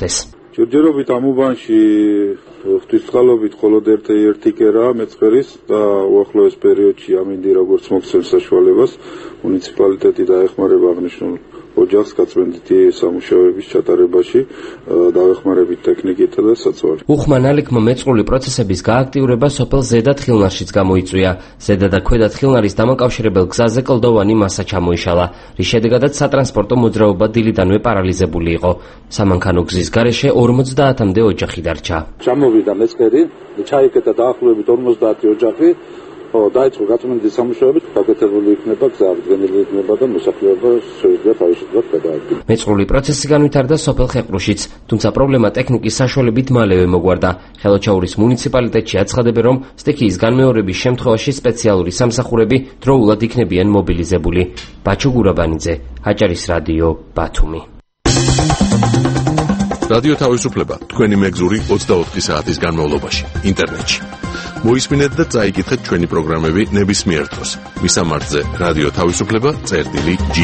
ჯერჯერობით ამ უბანში ღვთისწყალობით მხოლოდ ერთი კერაა მეწყერის და უახლოეს პერიოდში ამინდი როგორც მოგცემს საშუალებას მუნიციპალიტეტი დაეხმარება აღნიშნულ ოჯახს გაწმენდითი სამუშაოების ჩატარებაში დაეხმარებით ტექნიკითა და საწვავით. უხმანალიქმა მეწყრული პროცესების გააქტიურება სოფელ ზედა თხილნარშიც გამოიწვია. ზედა და ქვედა თხილნარის დამაკავშირებელ გზაზე კლდოვანი მასა ჩამოიშალა, რის შედეგადაც სატრანსპორტო მოძრაობა დილიდანვე პარალიზებული იყო. სამანქანო გზის გარეშე 50-მდე ოჯახი დარჩა. ჩამოვიდა მეწყერი, ჩაიკეტა დაახლოებით 50 ოჯახი. დაიწყო გაწმენდითი სამუშაოები, გაკეთებული იქნება გზა, აღდგენილი იქნება და მოსახლეობა შეიძლება თავისუფლად გადაადგილოს. მეწყრული პროცესი განვითარდა სოფელ ხეყრუშიც, თუმცა პრობლემა ტექნიკის საშუალებით მალევე მოგვარდა. ხელოჩაურის მუნიციპალიტეტში აცხადებენ, რომ სტიქიის განმეორების შემთხვევაში სპეციალური სამსახურები დროულად იქნებიან მობილიზებული. ბაჩო გურაბანიძე, აჭარის რადიო, ბათუმი. რადიო თავისუფლება თქვენი მეგზური 24 საათის განმავლობაში ინტერნეტში. მოისმინეთ და წაიკითხეთ ჩვენი პროგრამები ნებისმიერ დროს. მისამართზე რადიო თავისუფლება.ge.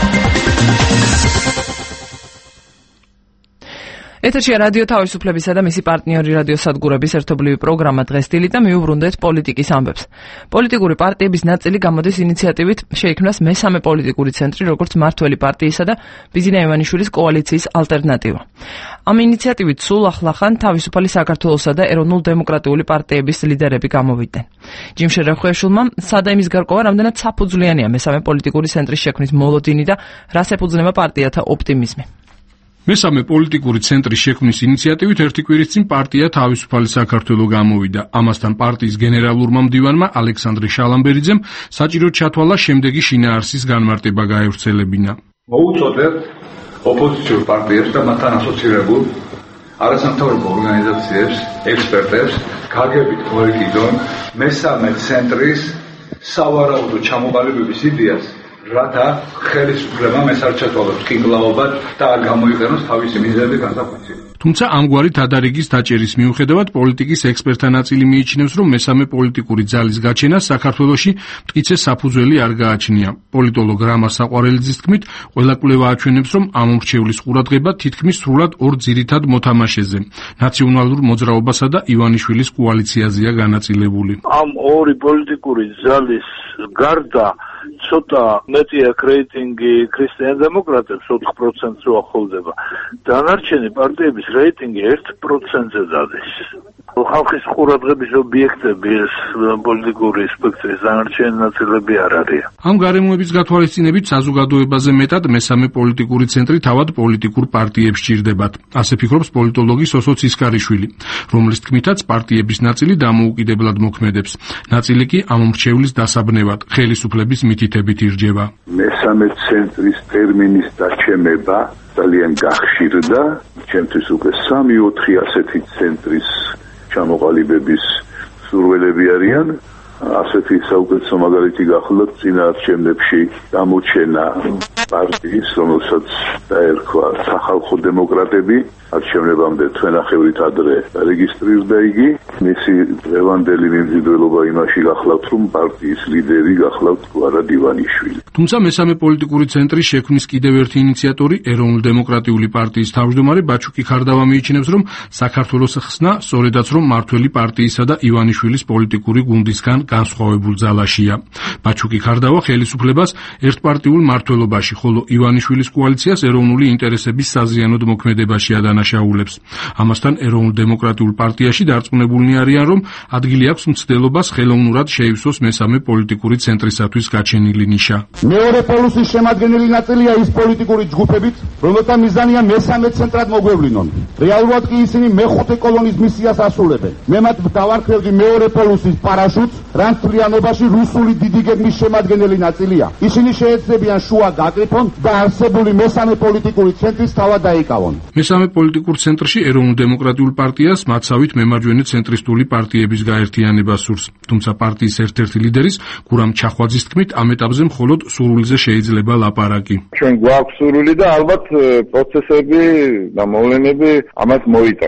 ეთერშია რადიო თავისუფლებისა და მისი პარტნიორი რადიო სადგურების ერთობლივი პროგრამა დღეს დილით და მივუბრუნდეთ პოლიტიკის ამბებს. პოლიტიკური პარტიების ნაწილი გამოდის ინიციატივით შეიქმნას მესამე პოლიტიკური ცენტრი, როგორც მართველი პარტიისა და ბიზინა ივანიშვილის კოალიციის ალტერნატივა. ამ ინიციატივით სულ ახლახან თავისუფალი საქართველოსა და ეროვნულ-დემოკრატიული პარტიების ლიდერები გამოვიდნენ. ჯიმშე რახვეშულმა სადა იმის გარკვევა, რამდენად საფუძვლიანია მესამე პოლიტიკური ცენტრის შექმნის მოლოდინი და რას ეფუძნება პარტიათა ოპტიმიზმი. მესამე პოლიტიკური ცენტრის შექმნის ინიციატივით ერთი კვირის წინ პარტია თავისუფალი საქართველო გამოვიდა. ამასთან პარტიის გენერალურმა მდივანმა ალექსანდრე შალამბერიძემ საჭიროდ ჩათვალა შემდეგი შინაარსის განმარტება გაევრცელებინა. მოუწოდებთ ოპოზიციურ პარტიებს და მათთან ასოცირებულ არასამთავრობო ორგანიზაციებს, ექსპერტებს, გაგებით მოეკიდონ მესამე ცენტრის სავარაუდო ჩამოყალიბების იდეას, რათა ხელისუფლებამ ეს არ ჩათვალოს კინგლაობად და არ გამოიყენოს თავისი მიზნები განსაკუთრებით. თუმცა ამგვარი თადარიგის დაჭერის მიუხედავად პოლიტიკის ექსპერტთა ნაწილი მიიჩნევს, რომ მესამე პოლიტიკური ძალის გაჩენას საქართველოში მტკიცე საფუძველი არ გააჩნია. პოლიტოლოგ რამა საყვარელიძის თქმით, ყველა კვლევა აჩვენებს, რომ ამ მრჩევლის ყურადღება თითქმის სრულად ორ ძირითად მოთამაშეზე, ნაციონალურ მოძრაობასა და ივანიშვილის კოალიციაზეა განაწილებული. ამ ორი პოლიტიკური ძალის გარდა ცოტა მეტი აქ რეიტინგი ქრისტიან დემოკრატებს 4%-ს უახლოვდება. დანარჩენი პარტიების რეიტინგი 1%-ზე დადის. ხალხის ყურადღების ობიექტები ეს პოლიტიკური სპექტრის დანარჩენი ნაწილები არ არის. ამ გარემოების გათვალისწინებით საზოგადოებაზე მეტად მესამე პოლიტიკური ცენტრი თავად პოლიტიკურ პარტიებს სჭირდებათ. ასე ფიქრობს პოლიტოლოგი სოსო ცისკარიშვილი, რომლის თქმითაც პარტიების ნაწილი დამოუკიდებლად მოქმედებს. ნაწილი კი ამ მრჩევლის დასაბნევად ხელისუფლების მითითებით ირჯება. მესამე ცენტრის ტერმინის დაჩემება ძალიან გახშირდა. ჩემთვის უკვე 3-4 ასეთი ცენტრის ჩამოყალიბების სურვილები არიან. ასეთი საუკეთესო მაგალითი გახლავთ წინაარჩევნებში გამოჩენა პარტიის, რომელსაც დაერქვა სახალხო დემოკრატები, არჩევნებამდე თვენახევრით ადრე რეგისტრირდა იგი. მისი დღევანდელი მიმზიდველობა იმაში გახლავთ, რომ პარტიის ლიდერი გახლავთ გვარად ივანიშვილი. თუმცა მესამე პოლიტიკური ცენტრის შექმნის კიდევ ერთი ინიციატორი, ეროვნულ-დემოკრატიული პარტიის თავმჯდომარე ბაჩუკი ქარდავა მიიჩნევს, რომ საქართველოს ხსნა სწორედაც რომ მართველი პარტიისა და ივანიშვილის პოლიტიკური გუნდისგან განსხვავებულ ძალაშია. ბაჩუკი ქარდავა ხელისუფლებას ერთპარტიულ მმართველობაში, ხოლო ივანიშვილის კოალიციას ეროვნული ინტერესების საზიანოდ მოქმედებაში ადანაშაულებს. ამასთან ეროვნულ-დემოკრატიულ პარტიაში დარწმუნებულნი არიან, რომ ადგილი აქვს მცდელობას ხელოვნურად შეივსოს მესამე პოლიტიკური ცენტრისათვის გაჩენილი ნიშა. მეორე პოლუსის შემადგენელი ნაწილია ის პოლიტიკური ჯგუფებით, რომელთა მიზანია მესამე ცენტრად მოგვევლინონ. რეალურად კი ისინი მეხუთე კოლონის მისიას ასრულებენ. მე მათ დავარქმევდი მეორე პოლუსის პარაშუტს, რაც მთლიანობაში რუსული დიდი გეგმის შემადგენელი ნაწილია. ისინი შეეცდებიან შუა გაკრიფონ და არსებული მესამე პოლიტიკური ცენტრის თავად დაიკავონ. მესამე პოლიტიკურ ცენტრში ეროვნულ-დემოკრატიულ პარტიას მათსავით მემარჯვენე ცენტრისტული პარტიების გაერთიანება სურს. თუმცა პარტიის ერთ-ერთი ლიდერის გურამ ჩახვაძის თქმით, ამ ეტაპზე მხოლოდ სურვილზე შეიძლება ლაპარაკი. ჩვენ გვაქვს სურვილი და ალბათ პროცესები და მოვლენები ამას მოიტანს.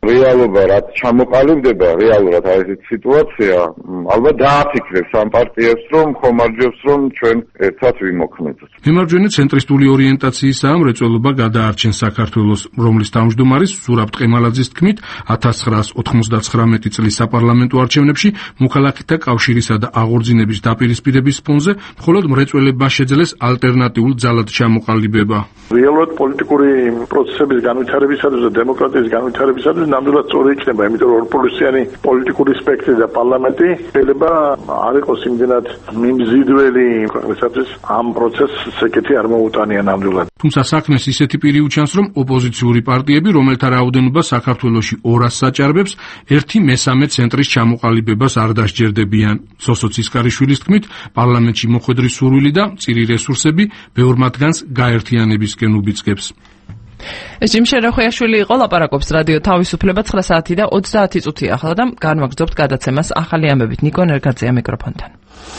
რეალობა რაც ჩამოყალიბდება რეალურად აი ეს სიტუაცია ალბათ დააფიქრებს ამ პარტიებს რომ ხომარჯვებს რომ ჩვენ ერთად ვიმოქმედოთ. მემარჯვენე ცენტრისტული ორიენტაციისაა მრეწველობა გადაარჩენს საქართველოს, რომლის თავმჯდომარის ზურაბ ტყემალაძის თქმით 1999 წლის საპარლამენტო არჩევნებში მოქალაქეთა კავშირისა და აღორძინების დაპირისპირების ფონზე მხოლოდ მრეწველებმა შეძლეს ალტერნატიულ ძალად ჩამოყალიბება. რეალურად პოლიტიკური პროცესების განვითარებისათვის და დემოკრატიის განვითარებისათვის ნამდვილად სწორი იქნება, იმიტომ რომ ორპოლუსიანი პოლიტიკური სპექტრი და პარლამენტი შეიძლება არ იყოს იმდენად მიმზიდველი ქვეყნისათვის ამ პროცესს ეკეთი არ მოუტანია ნამდვილად. თუმცა საქმეს ისეთი პირი უჩანს, რომ ოპოზიციური პარტიები, რომელთა რაოდენობა საქართველოში 200 საჭარბებს, 1/3 ცენტრის ჩამოყალიბებას არ დასჯერდებიან. სოსო ცისკარიშვილის თქმით, პარლამენტში მოხვედრი სურვილი და მწირი რესურსები ბევრ მათგანს გაერთიანებისკენ უბიძგებს. ეს ჯიმ შერახვიაშვილი იყო, ლაპარაკობს რადიო თავისუფლება 9 საათი და 30 წუთი ახლა და განვაგრძობთ გადაცემას ახალი ამბებით. ნიკო ნერგაძეა მიკროფონთან.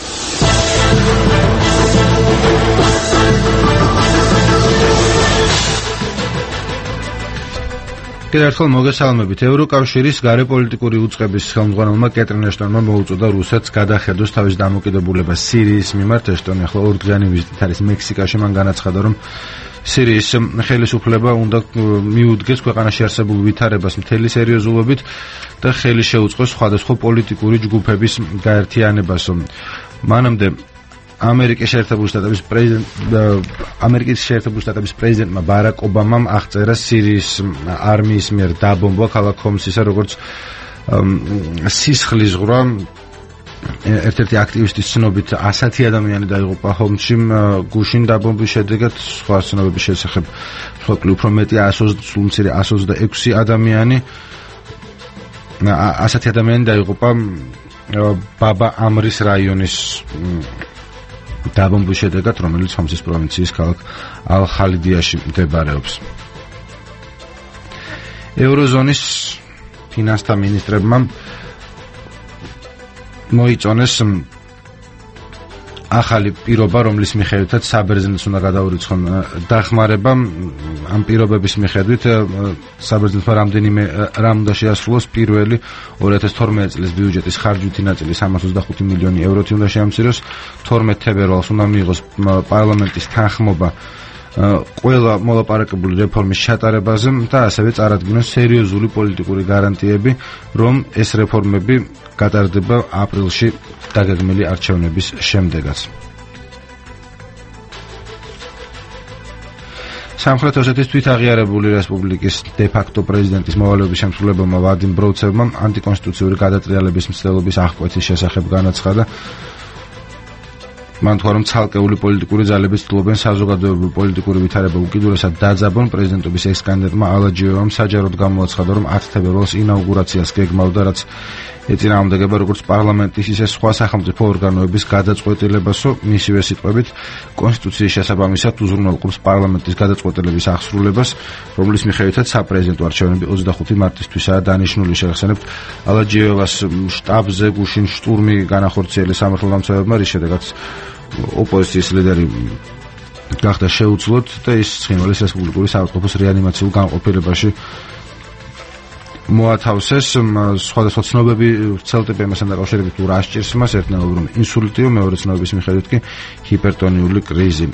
კიდევ ერთხელ მოგესალმებით. ევროკავშირის გარეპოლიტიკური უწყების ხელმძღვანელმა კეტრინ ეშტონმა მოუწოდა რუსეთს გადახედოს თავის დამოკიდებულებას სირიის მიმართ. ეშტონი ახლა ორდღიანი ვიზიტით არის მექსიკაში. მან განაცხადა, რომ სირიის ხელისუფლება უნდა მიუდგეს ქვეყანაში არსებულ ვითარებას მთელი სერიოზულობით და ხელი შეუწყოს სხვადასხვა პოლიტიკური ჯგუფების გაერთიანებას. მანამდე ამერიკის შეერთებული შტატების პრეზიდენტმა ბარაკ ობამამ აღწერა სირიის არმიის მიერ დაბომბვა ქალაქ ჰომსისა როგორც სისხლის ზღვრა. ერთ-ერთი აქტივისტის ცნობით 100 ადამიანი დაიღუპა ჰომსში გუშინ დაბომბვის შედეგად. სხვა ცნობების შესახებ უფრო მეტი 126 ადამიანი 100 ადამიანი დაიღუპა ბაბა ამრის რაიონის დაბომბვის შედეგად, რომელიც ჰომსის პროვინციის ქალაქ ალ-ხალიდიაში მდებარეობს. ევროზონის ფინანსთა მინისტრებმა მოიწონეს ახალი პირობა, რომლის მიხედვითაც საბერძნეთს უნდა გადაურიცხონ დახმარება. ამ პირობების მიხედვით საბერძნეთმა რამ უნდა შეასრულოს. პირველი 2012 წლის ბიუჯეტის ხარჯვითი ნაწილი 325 მილიონი ევროთი უნდა შეამციროს. 12 თებერვალს უნდა მიიღოს პარლამენტის თანხმობა ყველა მოლაპარაკებული რეფორმის ჩატარებაზე და ასევე წარადგინოს სერიოზული პოლიტიკური გარანტიები, რომ ეს რეფორმები გატარდება აპრილში დაგეგმილი არჩევნების შემდეგაც. სამხრეთ ოსეთის თვითაღიარებული რესპუბლიკის დე-ფაქტო პრეზიდენტის მოვალეობის შემსრულებელმა ვადიმ ბროუცევმა ანტიკონსტიტუციური გადატრიალების მცდელობის აღკვეთის შესახებ განაცხადა. მან თქვა, რომ ცალკეული პოლიტიკური ძალები ცდილობენ საზოგადოებრივ პოლიტიკური ვითარება უკიდურესად დაძაბონ. პრეზიდენტობის ექს-კანდიდატმა ალაჯიევამ საჯაროდ გამოაცხადა, რომ 10 თებერვალს ინაუგურაციას გეგმავდა, რაც ეწინააღმდეგება როგორც პარლამენტის, ისე სხვა სახელმწიფო ორგანოების გადაწყვეტილებასო. მისივე სიტყვებით, კონსტიტუციის შესაბამისად უზრუნველყოფს პარლამენტის გადაწყვეტილების აღსრულებას, რომლის მიხედვითაც საპრეზიდენტო არჩევნები 25 მარტისთვისაა დანიშნული. შეგახსენებთ, ალაჯიევას შტაბზე გუშინ შტურმი განახორციელეს სამართალდამცავებმა, რის შედეგად ოპოზიციის ლიდერი გახდა შეუძლოდ და ის ცხინვალის რესპუბლიკური საავადმყოფოს რეანიმაციულ განყოფილებაში მოათავსეს. სხვადასხვა ცნობები ვრცელდება იმასთან დაკავშირებით, თუ რა სჭირს მას. ერთნაირად რომ ინსულტიო, მეორე ცნობების მიხედვით კი ჰიპერტონიული კრიზი.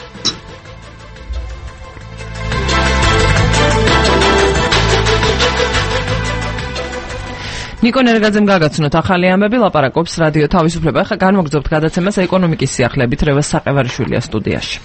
ნიკო ნერგაძემ გაგაცნოთ ახალი ამბები, ლაპარაკობს რადიო თავისუფლება. ახლა განვაგრძობთ გადაცემას ეკონომიკის სიახლებით. რევას საყევარიშვილია სტუდიაში.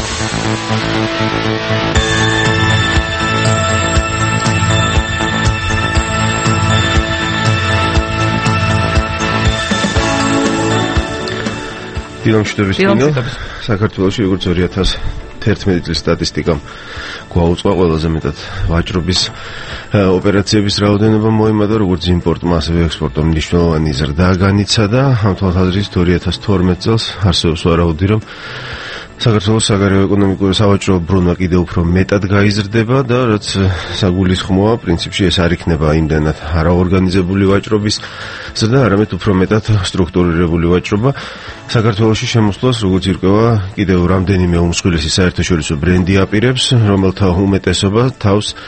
დილამშვიდობის დინო. საქართველოში როგორც 2011 წლის სტატისტიკამ გვაუწყვა ყველაზე მეტად ვაჭრობის ოპერაციების რაოდენობა მოემატა, როგორც იმპორტმა, ასევე ექსპორტმა მნიშვნელოვანი ზრდა განიცადა. ამ თვალსაზრისით 2012 წელს არსებობს ვარაუდი, რომ საქართველოს საგარეო ეკონომიკური სავაჭრო ბრუნვა კიდევ უფრო მეტად გაიზრდება და რაც საგულისხმოა, პრინციპში ეს არ იქნება იმდენად არაორგანიზებული ვაჭრობის ზრდა, არამედ უფრო მეტად სტრუქტურირებული ვაჭრობა. საქართველოში შემოსვლას, როგორც ირკვევა, კიდევ რამდენიმე უმსხვილესი საერთაშორისო ბრენდი აპირებს, რომელთა უმეტესობა თავს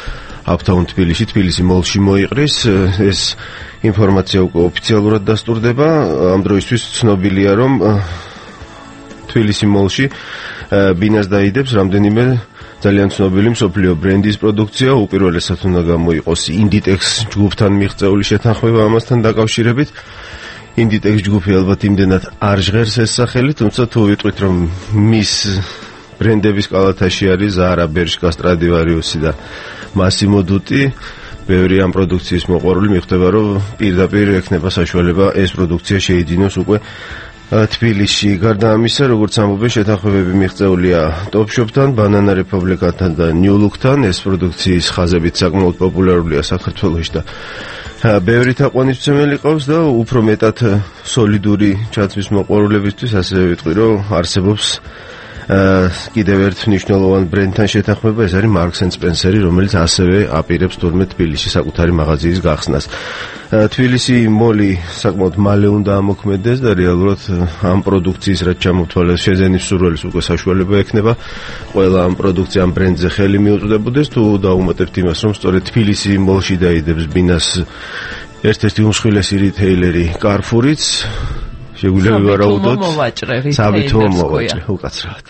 Uptown თბილისი მოლში მოიყრის. ეს ინფორმაცია უკვე ოფიციალურად დასტურდება. ამ დროისთვის ცნობილია, რომ თბილისი მოლში ბინას დაიდებს რამდენიმე ძალიან ცნობილი მსოფლიო ბრენდის პროდუქცია. უპირველესად უნდა გამოიყოს Inditex ჯგუფთან მიღწეული შეთანხმება ამასთან დაკავშირებით. Inditex ჯგუფი ალბათ იმდენად არ ჟღერს ეს სახელი, თუმცა თუ ვიტყვით, რომ მის ბრენდების კალათაში არის Zara, Bershka, Stradivarius და Massimo Dutti, ბევრი ამ პროდუქციის მოყვარული მიხვდება, რომ პირდაპირ ექნება საშუალება ეს პროდუქცია შეიძინოს უკვე თბილისში. გარდა ამისა, როგორც ამბობენ, შეთანხმებები მიღწეულია Topshop-თან, Banana Republic-თან და New Look-თან. ეს პროდუქციის ხაზებით საკმაოდ პოპულარულია საქართველოში და ბევრი თაყვანისმცემელი ყავს და უფრო მეტად სოლიდური ჩაცმის მოყვარულებისთვის ასევე ვიტყვი, რომ არსებობს კიდევ ერთ მნიშვნელოვან ბრენდთან შეთანხმება, ეს არის Marks and Spencer, რომელიც ასევე აპირებს თურმე თბილისში საკუთარი მაღაზიის გახსნას. თბილისი მოლი საკმაოდ მალე უნდა ამოქმედდეს და რეალურად ამ პროდუქციის რაც ჩამოთვალეს შეძენის სურვილის უკვე საშუალება ექნება ყველა ამ პროდუქციამ ბრენდზე ხელი მიუწვდებოდეს. თუ დაუმატებთ იმას, რომ სწორედ თბილისი მოლში დაიდებს ბინას ერთ-ერთი უმსხვილესი რიტეილერი Carrefour-იც, შეგვიძლია ვივარაუდოთ საბითო მოვაჭრე უკაცრავად.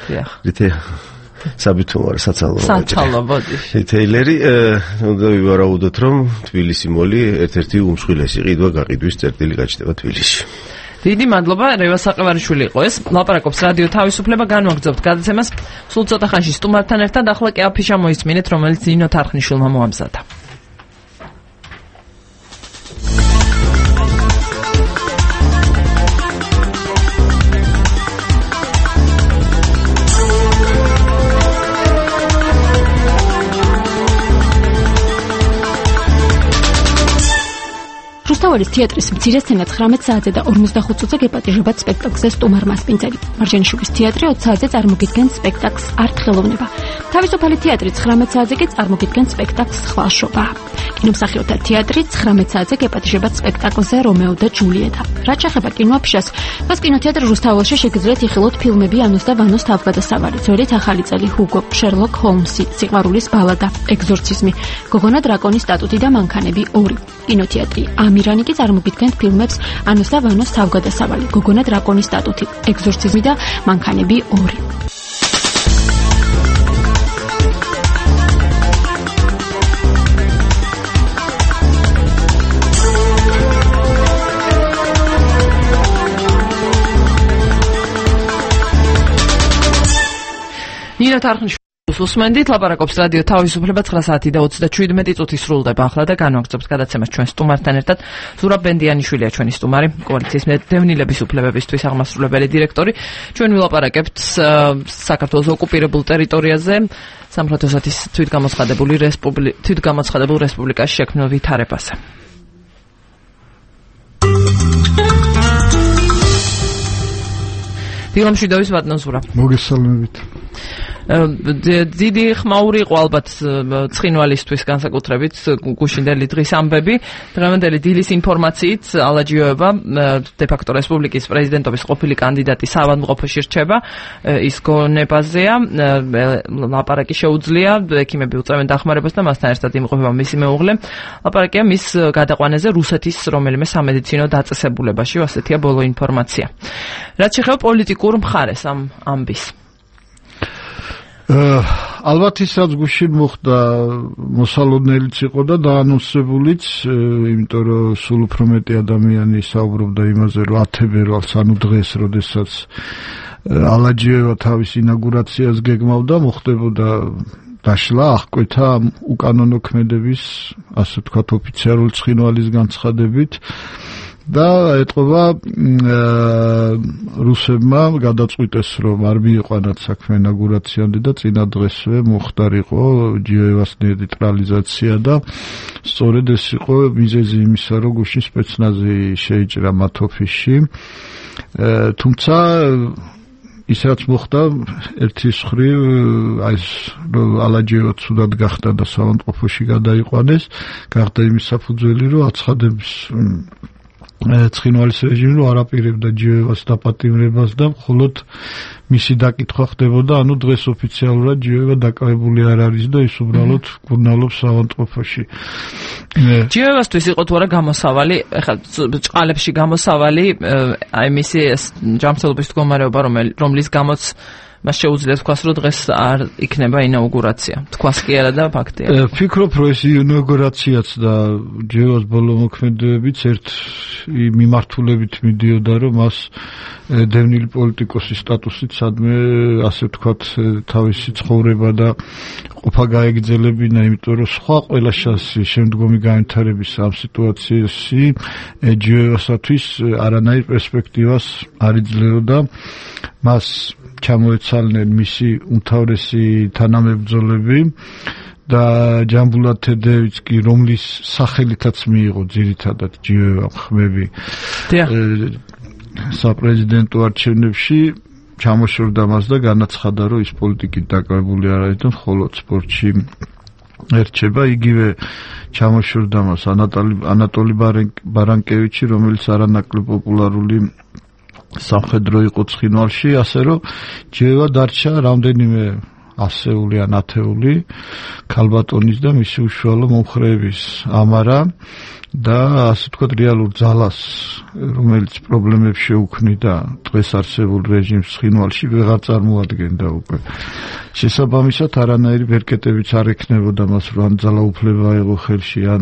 საბითო საცალო რიტეილერი, უნდა ვივარაუდოთ, რომ თბილისი მოლი ერთ-ერთი უმსხვილესი ყიდვა-გაყიდვის წერტილი გაჩნდება თბილისში. დიდი მადლობა, რევა საყევარიშვილი იყო ეს. ლაპარაკობს რადიო თავისუფლება, განვაგრძობთ გადაცემას სულ ცოტა ხანში სტუმართან ერთად. ახლა კი აფიშა მოისმინეთ, რომელიც ინო თარხნიშვილმა მოამზადა. რუსთაველის თეატრის მცირე სცენა 19 საათზე და 45 წუთზე გეპატიჟებათ სპექტაკლზე სტუმარ მასპინძელი. მარჯანიშვილის თეატრი 20 საათზე წარმოგიდგენს სპექტაკლს არტ-ხელოვნება. თავისუფალი თეატრი 19 საათზე კი წარმოგიდგენს სპექტაკლს ხვალშობა. კინომსახიობთა თეატრი 19 საათზე გეპატიჟებათ სპექტაკლზე რომეო და ჯულიეტა. რაც შეეხება კინოაფიშას, მას კინოთეატრ რუსთაველში შეგიძლიათ იხილოთ ფილმები ანოს და ვანოს თავგადასავალი, ძველით ახალი წელი, ჰუგო, შერლოკ ჰოლმსი, სიყვარულის ბალადა, ეგზორციზმი, გოგონა დრაკონის სტატუტი და მანქანები 2. კინოთეატრი ამირანი კი წარმოგიდგენთ ფილმებს ანოს და ვანოს თავგადასავალი, გოგონა დრაკონის სტატუტი, ეგზორციზმი და მანქანები 2. ნინო თარხნიშვილს უსმენდით, ლაპარაკობს რადიო თავისუფლება 9 საათი და 37 წუთი სრულდება ახლა და განვაგრძობთ გადაცემას ჩვენ სტუმართან ერთად. ზურაბ ბენდიანიშვილია ჩვენი სტუმარი, კოალიციის დევნილების უფლებებისთვის აღმასრულებელი დირექტორი. ჩვენ ვილაპარაკებთ საქართველოს ოკუპირებულ ტერიტორიაზე სამხრეთ ოსეთის თვითგამოცხადებულ რესპუბლიკაში შექმნილ ვითარებაზე. დილამშვიდობის ბატონ ზურაბ. მოგესალმებით. დიდი ხმაური იყო ალბათ ცხინვალისთვის განსაკუთრებით გუშინდელი დღის ამბები. დღევანდელი დილის ინფორმაციით ალაჯიოება დე-ფაქტო რესპუბლიკის პრეზიდენტობის ყოფილი კანდიდატი საავადმყოფოში რჩება. ის გონებაზეა, ლაპარაკი შეუძლია, ექიმები უწევენ დახმარებას და მასთან ერთად იმყოფება მისი მეუღლე. ლაპარაკია მის გადაყვანაზე რუსეთის რომელიმე სამედიცინო დაწესებულებაში, ასეთია ბოლო ინფორმაცია. რაც შეეხება პოლიტიკურ მხარეს ამ ამბის. ალბათ ის რაც გუშინ მოხდა მოსალოდნელიც იყო და დაანონსებულიც, იმიტომ რომ სულ უფრო მეტი ადამიანი საუბრობდა იმაზე, რომ 10 თებერვალს, ანუ დღეს, როდესაც ალაჯიევა თავის ინაგურაციას გეგმავდა, მოხდებოდა დაშლა, აღკვეთა უკანონო ქმედების, ასე ვთქვათ, ოფიციალური ცხინვალის განცხადებით. და ეტყობა რუსებმა გადაწყვიტეს, რომ არ მიიყვანათ საქმე ინაგურაციამდე და წინა დღესვე მოხდარიყო ჯიოევას ნეიტრალიზაცია და სწორედ ეს იყო მიზეზი იმისა, რომ გუშინ სპეცნაზი შეიჭრა მათ ოფისში. თუმცა ის რაც მოხდა, ერთის მხრივ ეს ალაჯიევა ცუდად გახდა და საავადმყოფოში გადაიყვანეს, გახდა იმის საფუძველი, რომ აცხადებს ცხინვალის რეჟიმი რომ არაპირებდა ჯიოევას დაპატიმრებას და მხოლოდ მისი დაკითხვა ხდებოდა, ანუ დღეს ოფიციალურად ჯიოევა დაკავებული არ არის და ის უბრალოდ კურნალობს ავადმყოფოში. ჯიოევასთვის იყო თუ არა გამოსავალი, ეხლა ჭყალებში გამოსავალი, აი მისი ჯანმრთელობის მდგომარეობა, რომლის გამოც მას შეუძლია თქვას, რომ დღეს არ იქნება ინაუგურაცია. თქვას კი არა და ფაქტია. ფიქრობ, რომ ეს ინაუგურაციაც და ჯიოევას ბოლო მოქმედებებიც ერთ მიმართულებით მიდიოდა, რომ მას დევნილი პოლიტიკოსის სტატუსით სადმე ასე ვთქვათ თავისი ცხოვრება და ყოფა გაეგრძელებინა, იმიტომ რომ სხვა ყველა შანსი შემდგომი განვითარების ამ სიტუაციაში ჯიოევასათვის არანაირ პერსპექტივას არ იძლეოდა. მას ჩამოეცალნენ მისი უმთავრესი თანამებრძოლები და ჯამბულად თედევიც კი, რომლის სახელითაც მიიღო ძირითადად ჯიოევამ ხმები საპრეზიდენტო არჩევნებში, ჩამოშორდა მას და განაცხადა, რომ ის პოლიტიკით დაკავებული არ არის და მხოლოდ სპორტში ერჩება. იგივე ჩამოშორდა მას ანატოლი ბარანკევიჩი, რომელიც არანაკლებ პოპულარული სამხედრო იყო ცხინვალში, ასე რომ ჯიოევა დარჩა რამდენიმე ასეული ან ათეული ქალბატონის და მისი უშუალო მომხრეების ამარა და ასე ვთქვათ რეალურ ძალას, რომელიც პრობლემებს შეუქმნიდა დღეს არსებულ რეჟიმს ცხინვალში, ვეღარ წარმოადგენდა უკვე. შესაბამისად არანაირი ბერკეტებიც არ ექნებოდა მას, რომ ან ძალაუფლება აიღო ხელში, ან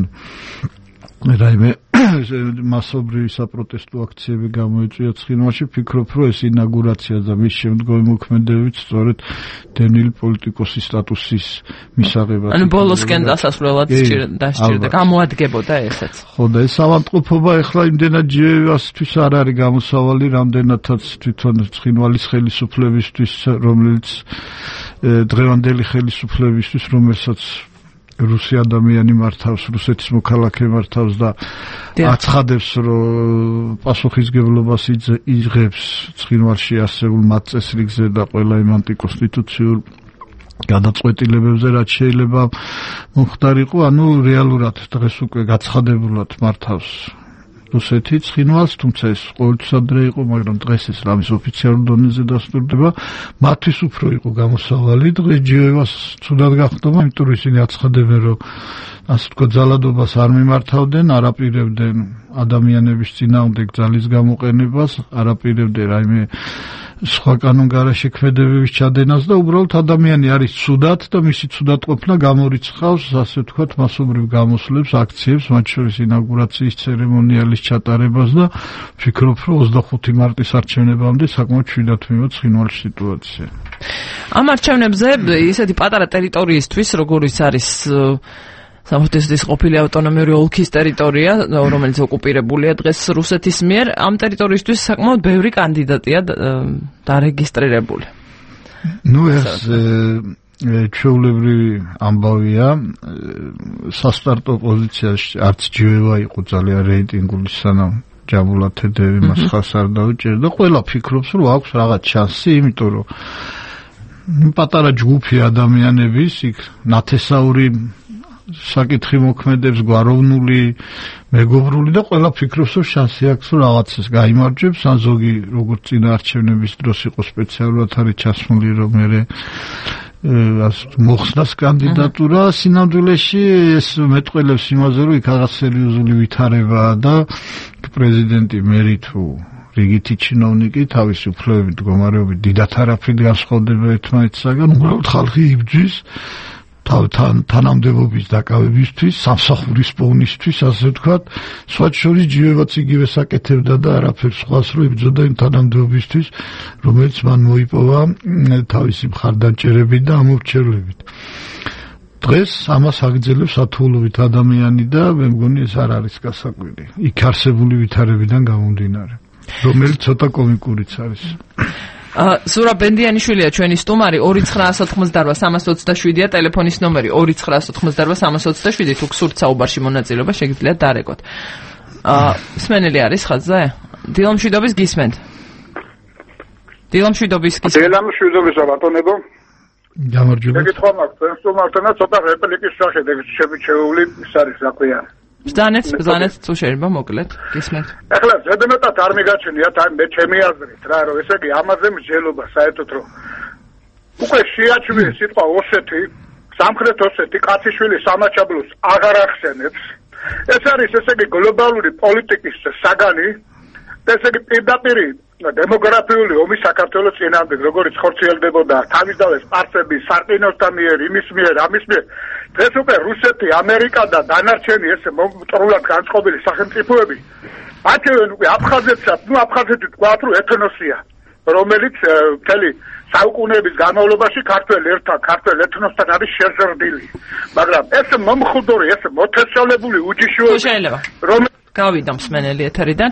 რაიმე მასობრივი საპროტესტო აქციები გამოიწვია ცხინვალში. ფიქრობ, რომ ეს ინაუგურაცია და მის შემდგომი მოქმედებებიც სწორედ დევნილი პოლიტიკოსის სტატუსის მისაღებად. ანუ ბოლოსკენ დასასრულად დასჭირდა, გამოადგებოდა ესეც. ხო, და ეს ავადმყოფობა ეხლა იმდენად ჯიოევასთვის არ არის გამოსავალი, რამდენადაც თვითონ ცხინვალის ხელისუფლებისთვის, რომელიც დღევანდელი ხელისუფლებისთვის, რომელსაც რუსი ადამიანი მართავს, რუსეთის მოქალაქე მართავს და აცხადებს, რომ პასუხისგებლობას იღებს ცხინვალში არსებულ მატწესრიგზე და ყველა იმ ანტიკონსტიტუციურ გადაწყვეტილებებზე, რაც შეიძლება მომხდარიყო, ანუ რეალურად დღეს უკვე გაცხადებულად მართავს რუსეთი ცხინვალს, თუმცა ეს ყოველთვის ადრე იყო, მაგრამ დღეს ეს რამის ოფიციალურ დონეზე დასტურდება. მათთვის უფრო იყო გამოსავალი დღეს ჯიოევას ცუდად გახდომა, იმიტომ რომ ისინი აცხადებენ, რომ ასე ვთქვათ ძალადობას არ მიმართავდნენ, არაპირებდნენ ადამიანების წინააღმდეგ ძალის გამოყენებას, არაპირებდნენ რაიმე სხვა კანონგარაში ქმედებების ჩადენას და უბრალოდ ადამიანი არის ცუდად და მისი ცუდად ყოფნა გამორიცხავს, ასე ვთქვათ, მასობრივ გამოსვლებს, აქციებს, მათ შორის ინაუგურაციის ცერემონიალის ჩატარებას და ვფიქრობ, რომ 25 მარტის არჩევნებამდე საკმაოდ მშვიდად მივა ცხინვალის სიტუაცია. ამ არჩევნებზე ისეთი პატარა ტერიტორიისთვის, როგორიც არის სამართლის ყოფილი ავტონომიური ოლქის ტერიტორია, რომელიც ოკუპირებულია დღეს რუსეთის მიერ, ამ ტერიტორიისთვის საკმაოდ ბევრი კანდიდატია დარეგისტრირებული. ნუ ეს ჩვეულებრივი ამბავია, სასტარტო პოზიციაში არც ჯიოევა იყო ძალიან რეიტინგული, სანამ ჯამბულად თედევი მას ხას არ დაუჭერდა. ყველა ფიქრობს, რომ აქვს რაღაც შანსი, იმიტომ რომ პატარა ჯგუფი ადამიანების იქ ნათესაური საკითხი მოქმედებს, გვაროვნული, მეგობრული და ყველა ფიქრობს, რომ შანსი აქვს, რომ რაღაცას გაიმარჯვებს, ან ზოგი როგორც წინა არჩევნების დროს იყო სპეციალურად არის ჩასმული, რომ მე მოხსნას კანდიდატურა. სინამდვილეში ეს მეტყველებს იმაზე, რომ იქ რაღაც სერიოზული ვითარებაა და პრეზიდენტი მერი თუ რიგითი ჩინოვნიკი თავისი უფლებებით, მდგომარეობით დიდად არაფრით განსხვავდება ერთმანეთისაგან, უბრალოდ ხალხი იბრძვის თანამდებობის დაკავებისთვის, სამსახურის პოვნისთვის, ასე ვთქვათ, სხვა შორის ჯიოევაც იგივე საკეთებდა და არაფერს სხვას რო იბრძოდა იმ თანამდებობისთვის, რომელიც მან მოიპოვა თავისი მხარდამჭერებით და ამორჩევლებით. დღეს ამას აგრძელებს ათეულობით ადამიანი და მე მგონი ეს არ არის გასაკვირი. იქ არსებული ვითარებიდან გამომდინარე, რომელიც ცოტა კომიკურიც არის. სურა ბენდიანიშვილია ჩვენი სტუმარი 2998327-ია ტელეფონის ნომერი 2998327 თუ გსურთ საუბარში მონაწილეობა შეგიძლიათ დარეკოთ. მსმენელი არის ხაზზე? დილამშვიდობის გისმენთ. დილამშვიდობის ბატონებო. გამარჯობა. შეკითხვა მაქვს, სტუმართანა ცოტა რეპლიკის სახით შეეული ის არის საკვია. ბრძანეთ თუ შეიძლება მოკლედ გისმენთ. ეხლა ზედმეტად არ მიგაჩნიათ მე ჩემი აზრით რა რომ ესე იგი ამაზე მსჯელობა საერთოდ რომ უკვე შეაჩვია სიტყვა ოსეთი სამხრეთ ოსეთი კაციშვილი სამაჩაბლოს აღარ ახსენებს ეს არის ესე იგი გლობალური პოლიტიკის საგანი ესე იგი პირდაპირ დემოგრაფიული ომი საქართველოს წინააღმდეგ როგორც ხორციელდებოდა თავისდავალ პარტიების სარკინოსთან მიერ იმის მიერ ამის მიერ დღეს უკვე რუსეთი ამერიკა და დანარჩენი ესე მტრულად განწყობილი სახელმწიფოები აკეთებენ უკვე აფხაზეთსაც აფხაზეთი თქვათ რომ ეთნოსია რომელიც მთელი საუკუნეების განმავლობაში ქართველ ეთნოსთან არის შეზრდილი მაგრამ ეს მომხდორი ეს მოთესალებული უჯიშოები შეიძლება გავიდა მსმენელი ეთერიდან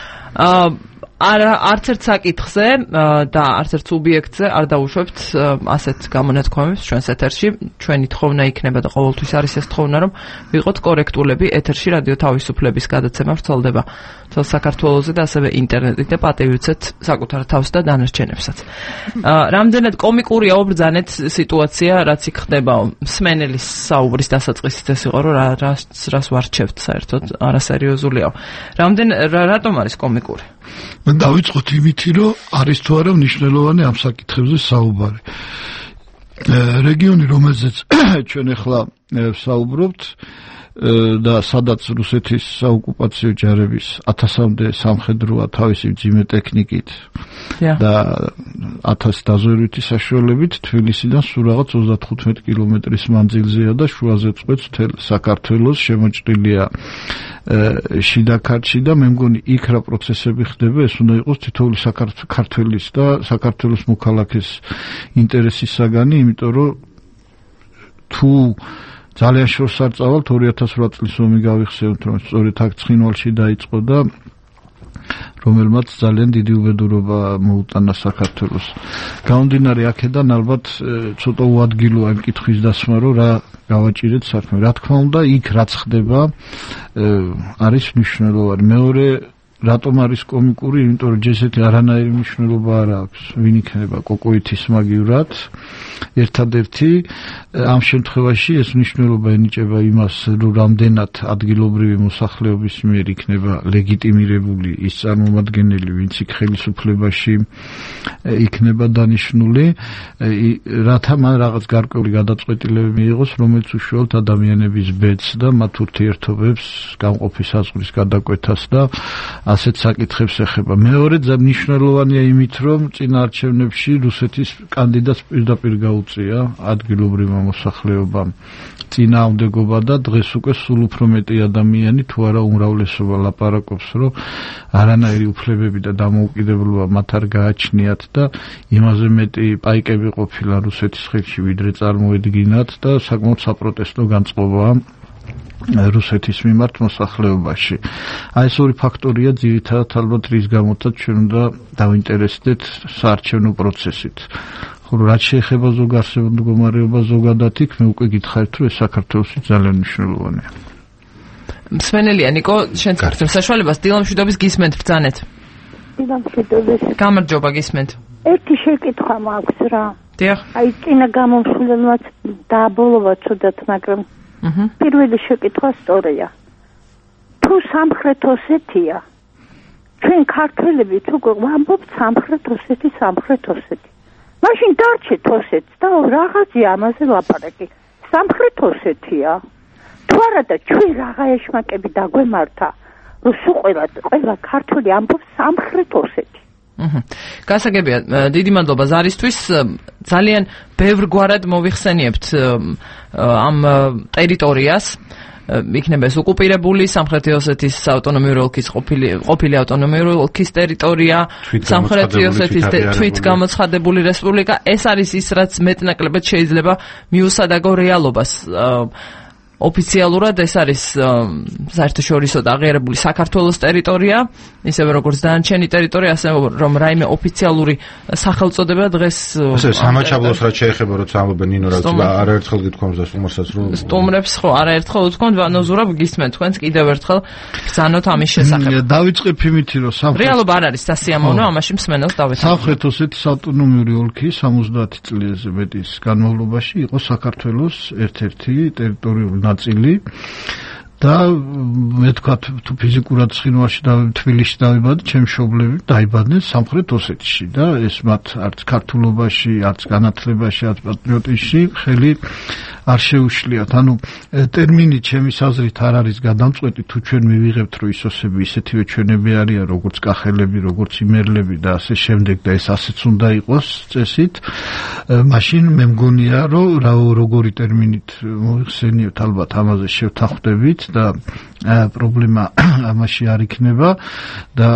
არც ერთ საკითხზე და არც ერთ სუბიექტზე არ დაუშვებთ ასეთ გამონათქვამებს ჩვენს ეთერში. ჩვენი თხოვნა იქნება და ყოველთვის არის ეს თხოვნა, რომ ვიყოთ კორექტულები ეთერში რადიო თავისუფლების გადაცემა ვრცელდება თელ საქართველოზე და ასევე ინტერნეტით და პატივიცეთ საკუთარ თავს და დანარჩენებსაც. რამდენად კომიკურია უბრძანეთ სიტუაცია, რაც იქ ხდება მსმენელის საუბრის დასაწყისით ეს იყო, რომ რას ვარჩევთ საერთოდ არასერიოზულიაო. რატომ არის კომიკური? დავიწყოთ იმითი, რომ არის თუ არა მნიშვნელოვანი ამ საკითხებზე საუბარი. რეგიონი, რომელზეც ჩვენ ახლა საუბრობთ და სადაც რუსეთის საოკუპაციო ჯარების 1000-მდე სამხედროა თავისი მძიმე ტექნიკით და 1000 დაზვერვითი საშუალებით თბილისიდან სულ რაღაც 35 კილომეტრის მანძილზეა და შუაზე წყვეტს მთელ საქართველოს შემოჭრილია შიდა ქართლში და მე მგონი იქ რა პროცესები ხდება ეს უნდა იყოს თითოეული საქართველოს და საქართველოს მოქალაქეს ინტერესის საგანი, იმიტომ რომ თუ ძალიან შორს არ წავალთ 2008 წლის ომი გავიხსენოთ რომ სწორედ აქ ცხინვალში დაიწყო და რომელმაც ძალიან დიდი უბედურობა მოუტანა საქართველოს. გამომდინარე აქედან ალბათ ცოტა უადგილოა იმ კითხვის დასმა რომ რა გავაჭირეთ საქმე. რა თქმა უნდა იქ რაც ხდება არის მნიშვნელოვანი. მეორე რატომ არის კომიკური? იმიტომ რომ ესეთი არანაირი მნიშვნელობა არ აქვს. ვინ იქნება კოკოითის მაგივრად? ერთადერთი ამ შემთხვევაში ეს მნიშვნელობა ენიჭება იმას, რომ რამდენად ადგილობრივი მოსახლეობის მიერ იქნება ლეგიტიმირებული ის წარმომადგენელი, ვინც იქ ხელისუფლებაში იქნება დანიშნული, რათა მან რაღაც გარკვეული გადაწყვეტილებები მიიღოს, რომელიც უშუალოდ ადამიანების ბედს და მათ ურთიერთობებს, გამყოფის აზრის გადაკვეთას და ასეთ საკითხებს ეხება. მეორე მნიშვნელოვანია იმით, რომ წინა არჩევნებში რუსეთის კანდიდატს პირდაპირ გაუწია ადგილობრივმა მოსახლეობამ წინააღმდეგობა და დღეს უკვე სულ უფრო მეტი ადამიანი თუ არა უმრავლესობა ლაპარაკობს, რომ არანაირი უფლებები და დამოუკიდებლობა მათ არ გააჩნიათ და იმაზე მეტი პაიკები ყოფილა რუსეთის ხელში, ვიდრე წარმოედგინათ და საკმაოდ საპროტესტო განწყობაა რუსეთის მიმართ მოსახლეობაში. აი ეს ორი ფაქტორია ძირითადად ალბათ რის გამოთაც ჩვენ უნდა დავინტერესდეთ საარჩევნო პროცესით. რაც შეეხება ზოგ არსებულ მდგომარეობას ზოგადად იქ მე უკვე გითხარით რომ ეს საქართველოში ძალიან მნიშვნელოვანია. მსმენელია ნიკო, შენ გახსოვს საშუალებას დილამშვიდობის გისმენთ ბრძანეთ. დილამშვიდობის. გამარჯობა გისმენთ. ერთი შეკითხვა მაქვს რა. დიახ. აი წინა გამომხვილებაც დააბოლოვა ცუდად, მაგრამ პირველი შეკითხვა სწორია. თუ სამხრეთ ოსეთია, ჩვენ ქართველები თუ ვამბობთ სამხრეთ ოსეთი. მაშინ დარჩეთ ოსეთს და რაღაცია ამაზე ლაპარაკი. სამხრეთ ოსეთია. თუ არა და ჩვენ რაღა ეშმაკები დაგვემართა, რომ სულ ყველა ქართველი ამბობს სამხრეთ ოსეთი. გასაგებია, დიდი მადლობა ზარისთვის. ძალიან ბევრგვარად მოვიხსენიებთ ამ ტერიტორიას. იქნება ეს ოკუპირებული სამხრეთი ოსეთის ავტონომიური ოლქის ყოფილი ავტონომიური ოლქის ტერიტორია, სამხრეთი ოსეთის თვითგამოცხადებული რესპუბლიკა. ეს არის ის, რაც მეტნაკლებად შეიძლება მიუსადაგო რეალობას. ოფიციალურად ეს არის საერთაშორისო და აღიარებული საქართველოს ტერიტორია, ისევე როგორც დანარჩენი ტერიტორია, ასე რომ რაიმე ოფიციალური სახელწოდება დღეს ასე სამაჩაბლოს რაც შეეხება, როცა ამბობენ ნინო რაც არაერთხელ გითქვამს და სტუმარსაც რომ სტუმრებს ხო არაერთხელ უთქვამთ, ანუ ზურაბ გისმენთ თქვენს კიდევ ერთხელ ბრძანოთ ამის შესახებ. დავიწყებ იმითი, რომ რეალობა არ არის სასიამოვნო, ამაში მსმენელს დავეთანხმებ. სამხრეთ ოსეთის ავტონომიური ოლქი 70 წლზე მეტის განმავლობაში იყო საქართველოს ერთ-ერთი ტერიტორიული ნაწილი და მე თქვა თუ ფიზიკურად ცხინვალში და თბილისში დავიბადე, ჩემი მშობლები დაიბადნენ სამხრეთ ოსეთში და ეს მათ არც ქართულობაში, არც განათლებაში, არც პატრიოტიზმში ხელი არ შეუშლიათ. ანუ ტერმინი ჩემი აზრით არ არის გადამწყვეტი, თუ ჩვენ მივიღებთ რომ ისოსები ისეთივე ჩვენები არიან, როგორც კახელები, როგორც იმერლები და ასე შემდეგ და ეს ასეც უნდა იყოს წესით, მაშინ მე მგონია რომ როგორი ტერმინით მოიხსენიოთ, ალბათ ამაზე შევთანხმდებით და პრობლემა ამაში არ იქნება და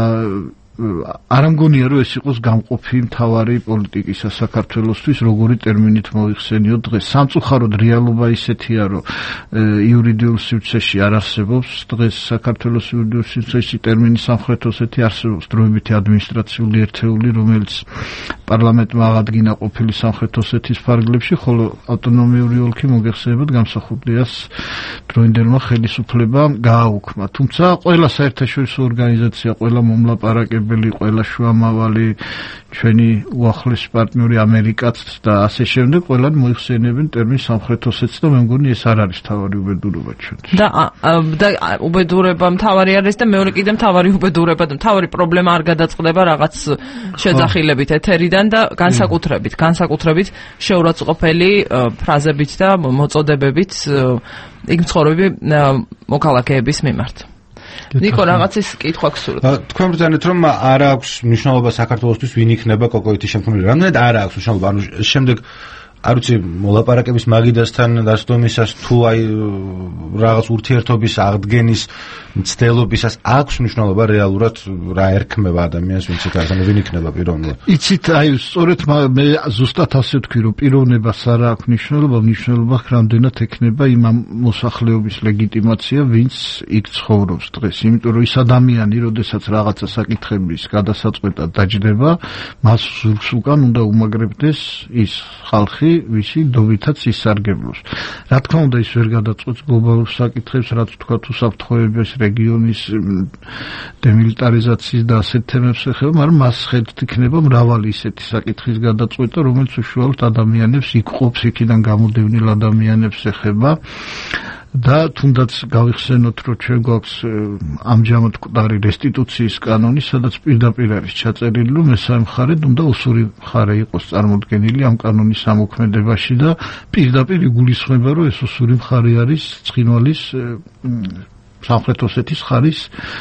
არ ამგონია რომ ეს იყოს გამყოფი მთავარი პოლიტიკისა საქართველოსთვის, როგორი ტერმინით მოიხსენიოთ დღეს. სამწუხაროდ რეალობა ისეთია, რომ იურიდიულ სივრცეში არ არსებობს დღეს საქართველოს იურიდიულ სივრცეში ტერმინი სამხრეთ ოსეთი, არსებობს დროებითი ადმინისტრაციული ერთეული, რომელიც პარლამენტმა აღადგინა ყოფილი სამხრეთ ოსეთის ფარგლებში, ხოლო ავტონომიური ოლქი მოგეხსენებათ გამსახურდიას დროინდელმა ხელისუფლებამ გააუქმა. თუმცა ყველა საერთაშორისო ორგანიზაცია, ყველა მომლაპარაკებელი, ყველა შუამავალი, ჩვენი უახლესი პარტნიორი ამერიკაც და ასე შემდეგ, ყველანი მოიხსენებენ ტერმინს სამხრეთ ოსეთს და მე მგონი ეს არ არის თავარი უბედურება ჩვენთვის. და უბედურება მთავარი არის და მეორე კიდე მთავარი უბედურება და მთავარი პრობლემა არ გადაწყდება რაღაც შეძახილებით ეთერიდან და განსაკუთრებით შეურაცხყოფელი ფრაზებით და მოწოდებებით იქ მცხოვრები მოქალაქეების მიმართ. ნიკო, რაღაცის კითხვა გსურთ. თქვენ ბრძანეთ რომ არ აქვს მნიშვნელობა საქართველოსთვის ვინ იქნება კოკოიტის შემქმნელი. რამდენად არ აქვს მნიშვნელობა? ანუ შემდეგ არ ვიცი მოლაპარაკების მაგიდასთან დასდომისას თუ აი რაღაც ურთიერთობის აღდგენის მცდელობისას აქვს მნიშვნელობა რეალურად რა ერქმება ადამიანს ვინც იქ არის, ანუ ვინ იქნება პიროვნულად? იცით, აი სწორედ მე ზუსტად ასე ვთქვი, რომ პიროვნებას არ აქვს მნიშვნელობა რამდენად ექნება იმ მოსახლეობის ლეგიტიმაცია, ვინც იქ ცხოვრობს დღეს. იმიტომ რომ ის ადამიანი, როდესაც რაღაცა საკითხების გადასაწყვეტად დაჯდება, მას ზურგს უკან უნდა უმაგრებდეს ის ხალხი, ვისი დოვითაც ისარგებლოს. რა თქმა უნდა, ის ვერ გადაწყვეტს გლობალურ საკითხებს, რაც თქვა თუ საფრთხეების რეგიონის დემილიტარიზაციის და ასეთ თემებს ეხება, მაგრამ მას ხედით იქნება მრავალი ისეთი საკითხის გადაწყვეტა, რომელიც უშუალოდ ადამიანებს იყოფს, იქიდან გამოდევნილ ადამიანებს ეხება. და თუნდაც გავიხსენოთ, რომ ჩვენ გვაქვს ამჟამად მკვდარი რესტიტუციის კანონი, სადაც პირდაპირ არის ჩაწერილი, რომ მესამე მხარედ უნდა უსური მხარე იყოს წარმოდგენილი ამ კანონის ამოქმედებაში და პირდაპირ იგულისხმება, რომ ეს უსური მხარე არის ცხინვალის სამხრეთ ოსეთის ხარის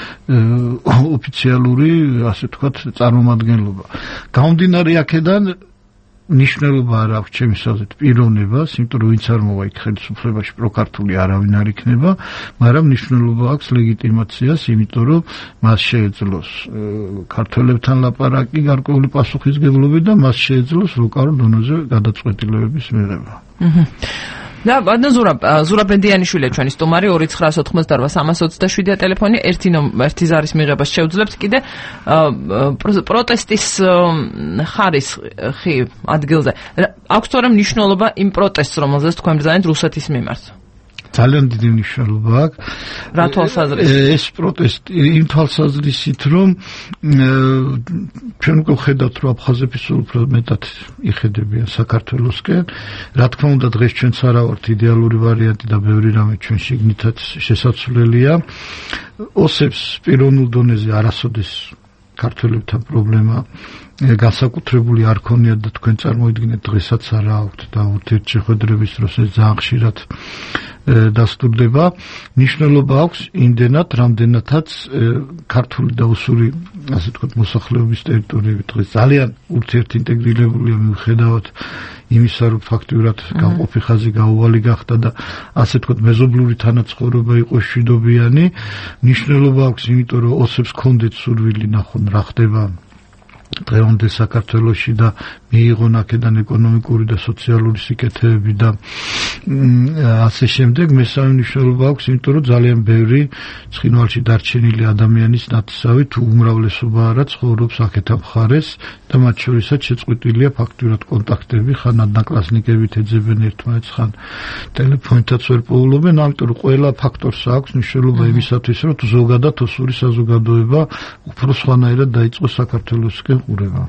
ოფიციალური, ასე ვთქვათ, წარმომადგენლობა. გამომდინარე აქედან ნიშნულობა არ აქვს ჩემი აზრით პიროვნებას, იმიტომ რომ ვინც არ მოვა იქ ხელისუფლებაში პროქართული არავინ არ იქნება, მაგრამ ნიშნულობა აქვს ლეგიტიმაციას, იმიტომ რომ მას შეეძლოს ქართველებთან ლაპარაკი გარკვეული პასუხისმგებლობით და მას შეეძლოს ლოკალურ დონეზე გადაწყვეტილებების მიღება. და ბადნა ზურაბენდიანიშვილი ჩვენი სტუმარი 2988-327 ტელეფონი ერთი ზარის მიღებას შევძლებთ კიდე პროტესტის ხარისხი ადგილზე. აქვს თორემ მნიშვნელობა იმ პროტესტს, რომელზეც თქვენ ბრძანეთ რუსეთის მიმართ? ძალიან დიდი მნიშვნელობა აქვს. რა თვალსაზრისით? ეს პროტესტი იმ თვალსაზრისით, რომ ჩვენ უკვე ვხედავთ, რომ აფხაზები სულ უფრო მეტად იხედებიან საქართველოსკენ. რა თქმა უნდა, დღეს ჩვენც არა ვართ იდეალური ვარიანტი და ბევრი რამე ჩვენ შიგნითაც შესაძლებელია. ოსებს პიროვნულ დონეზე არასოდეს ქართველებთან პრობლემა განსაკუთრებული არ ქონიათ და თქვენ წარმოიდგინეთ დღესაც არა აქვთ და ურთიერთშეხვედრების დროს ეს ძალიან ხშირად დასტურდება. მნიშვნელობა აქვს იმდენად, რამდენადაც ქართული და უსური, ასე ვთქვათ, მოსახლეობის ტერიტორიები დღეს ძალიან ურთიერთინტეგრირებულია, მიუხედავად იმისა, რომ ფაქტიურად გამყოფი ხაზი გაუვალი გახდა და ასე ვთქვათ, მეზობლური თანაცხოვრება იყო მშვიდობიანი. მნიშვნელობა აქვს, იმიტომ რომ ოსებს ჰქონდეთ სურვილი ნახონ რა ხდება დღევანდელ საქართველოში და მიიღონ აქედან ეკონომიკური და სოციალური სიკეთეები და ასე შემდეგ. მესამე მნიშვნელობა აქვს, იმიტომ რომ ძალიან ბევრი ცხინვალში დარჩენილი ადამიანის ნათესავი თუ უმრავლესობა არა ცხოვრობს აქეთა მხარეს და მათ შორისაც შეწყვეტილია ფაქტურად კონტაქტები, ხან ადნაკლასნიკებით ეძებენ ერთმანეთს, ხან ტელეფონითაც ვერ პოულობენ, ამიტომ რომ ყველა ფაქტორს აქვს მნიშვნელობა იმისათვის, რომ თუ ზოგადად ოსური საზოგადოება უფრო სხვანაირად დაიწყოს საქართველოსკენ ყურება.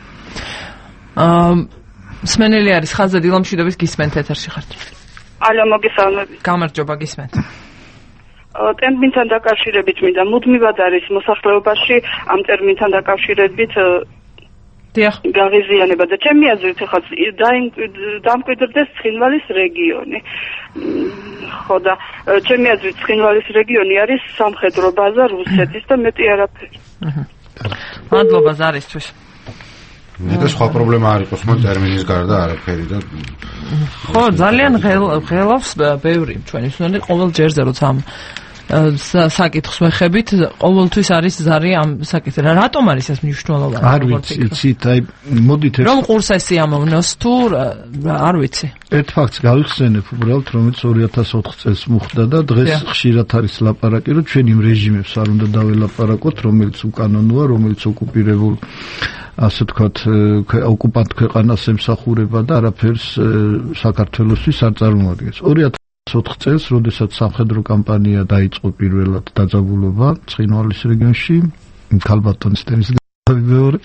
მსმენელი არის ხაზზე, დილამშვიდობის, გისმენთ ეთერში ხართ. ალო, მოგესალმებით. გამარჯობა, გისმენთ. ტერმინთან დაკავშირებით მინდა მუდმივად არის მოსახლეობაში ამ ტერმინთან დაკავშირებით გაღიზიანება და ჩემი აზრით ახლა დამკვიდრდეს ცხინვალის რეგიონი. ხო და ჩემი აზრით ცხინვალის რეგიონი არის სამხედრო ბაზა რუსეთის და მეტი არაფერი. მადლობა ზარისთვის. და სხვა პრობლემა არ იყოს მო ტერმინის გარდა არაფერი და ხო ძალიან ღელავს ბევრი ჩვენი მსმენელი ყოველ ჯერზე როცა ამ საკითხს ვეხებით ყოველთვის არის ზარი ამ საკითხზე რატომ არის ეს მნიშვნელოვანი არ ვიცი იცით აი მოდით რომ ყურს ესე ამოვნოს თუ არ ვიცი ერთ ფაქტს გავიხსენებ უბრალოდ რომელიც 2004 წელს მოხდა და დღეს ხშირად არის ლაპარაკი რომ ჩვენ იმ რეჟიმებს არ უნდა დაველაპარაკოთ რომელიც უკანონოა რომელიც ოკუპირებულ ასე ვთქვათ ოკუპანტ ქვეყანას ემსახურება და არაფერს საქართველოსთვის არ წარმოადგენს 2004 წელს, როდესაც სამხედრო კამპანია დაიწყო პირველად დაძაბულობა ცხინვალის რეგიონში, ქალბატონის ტემის მეორე.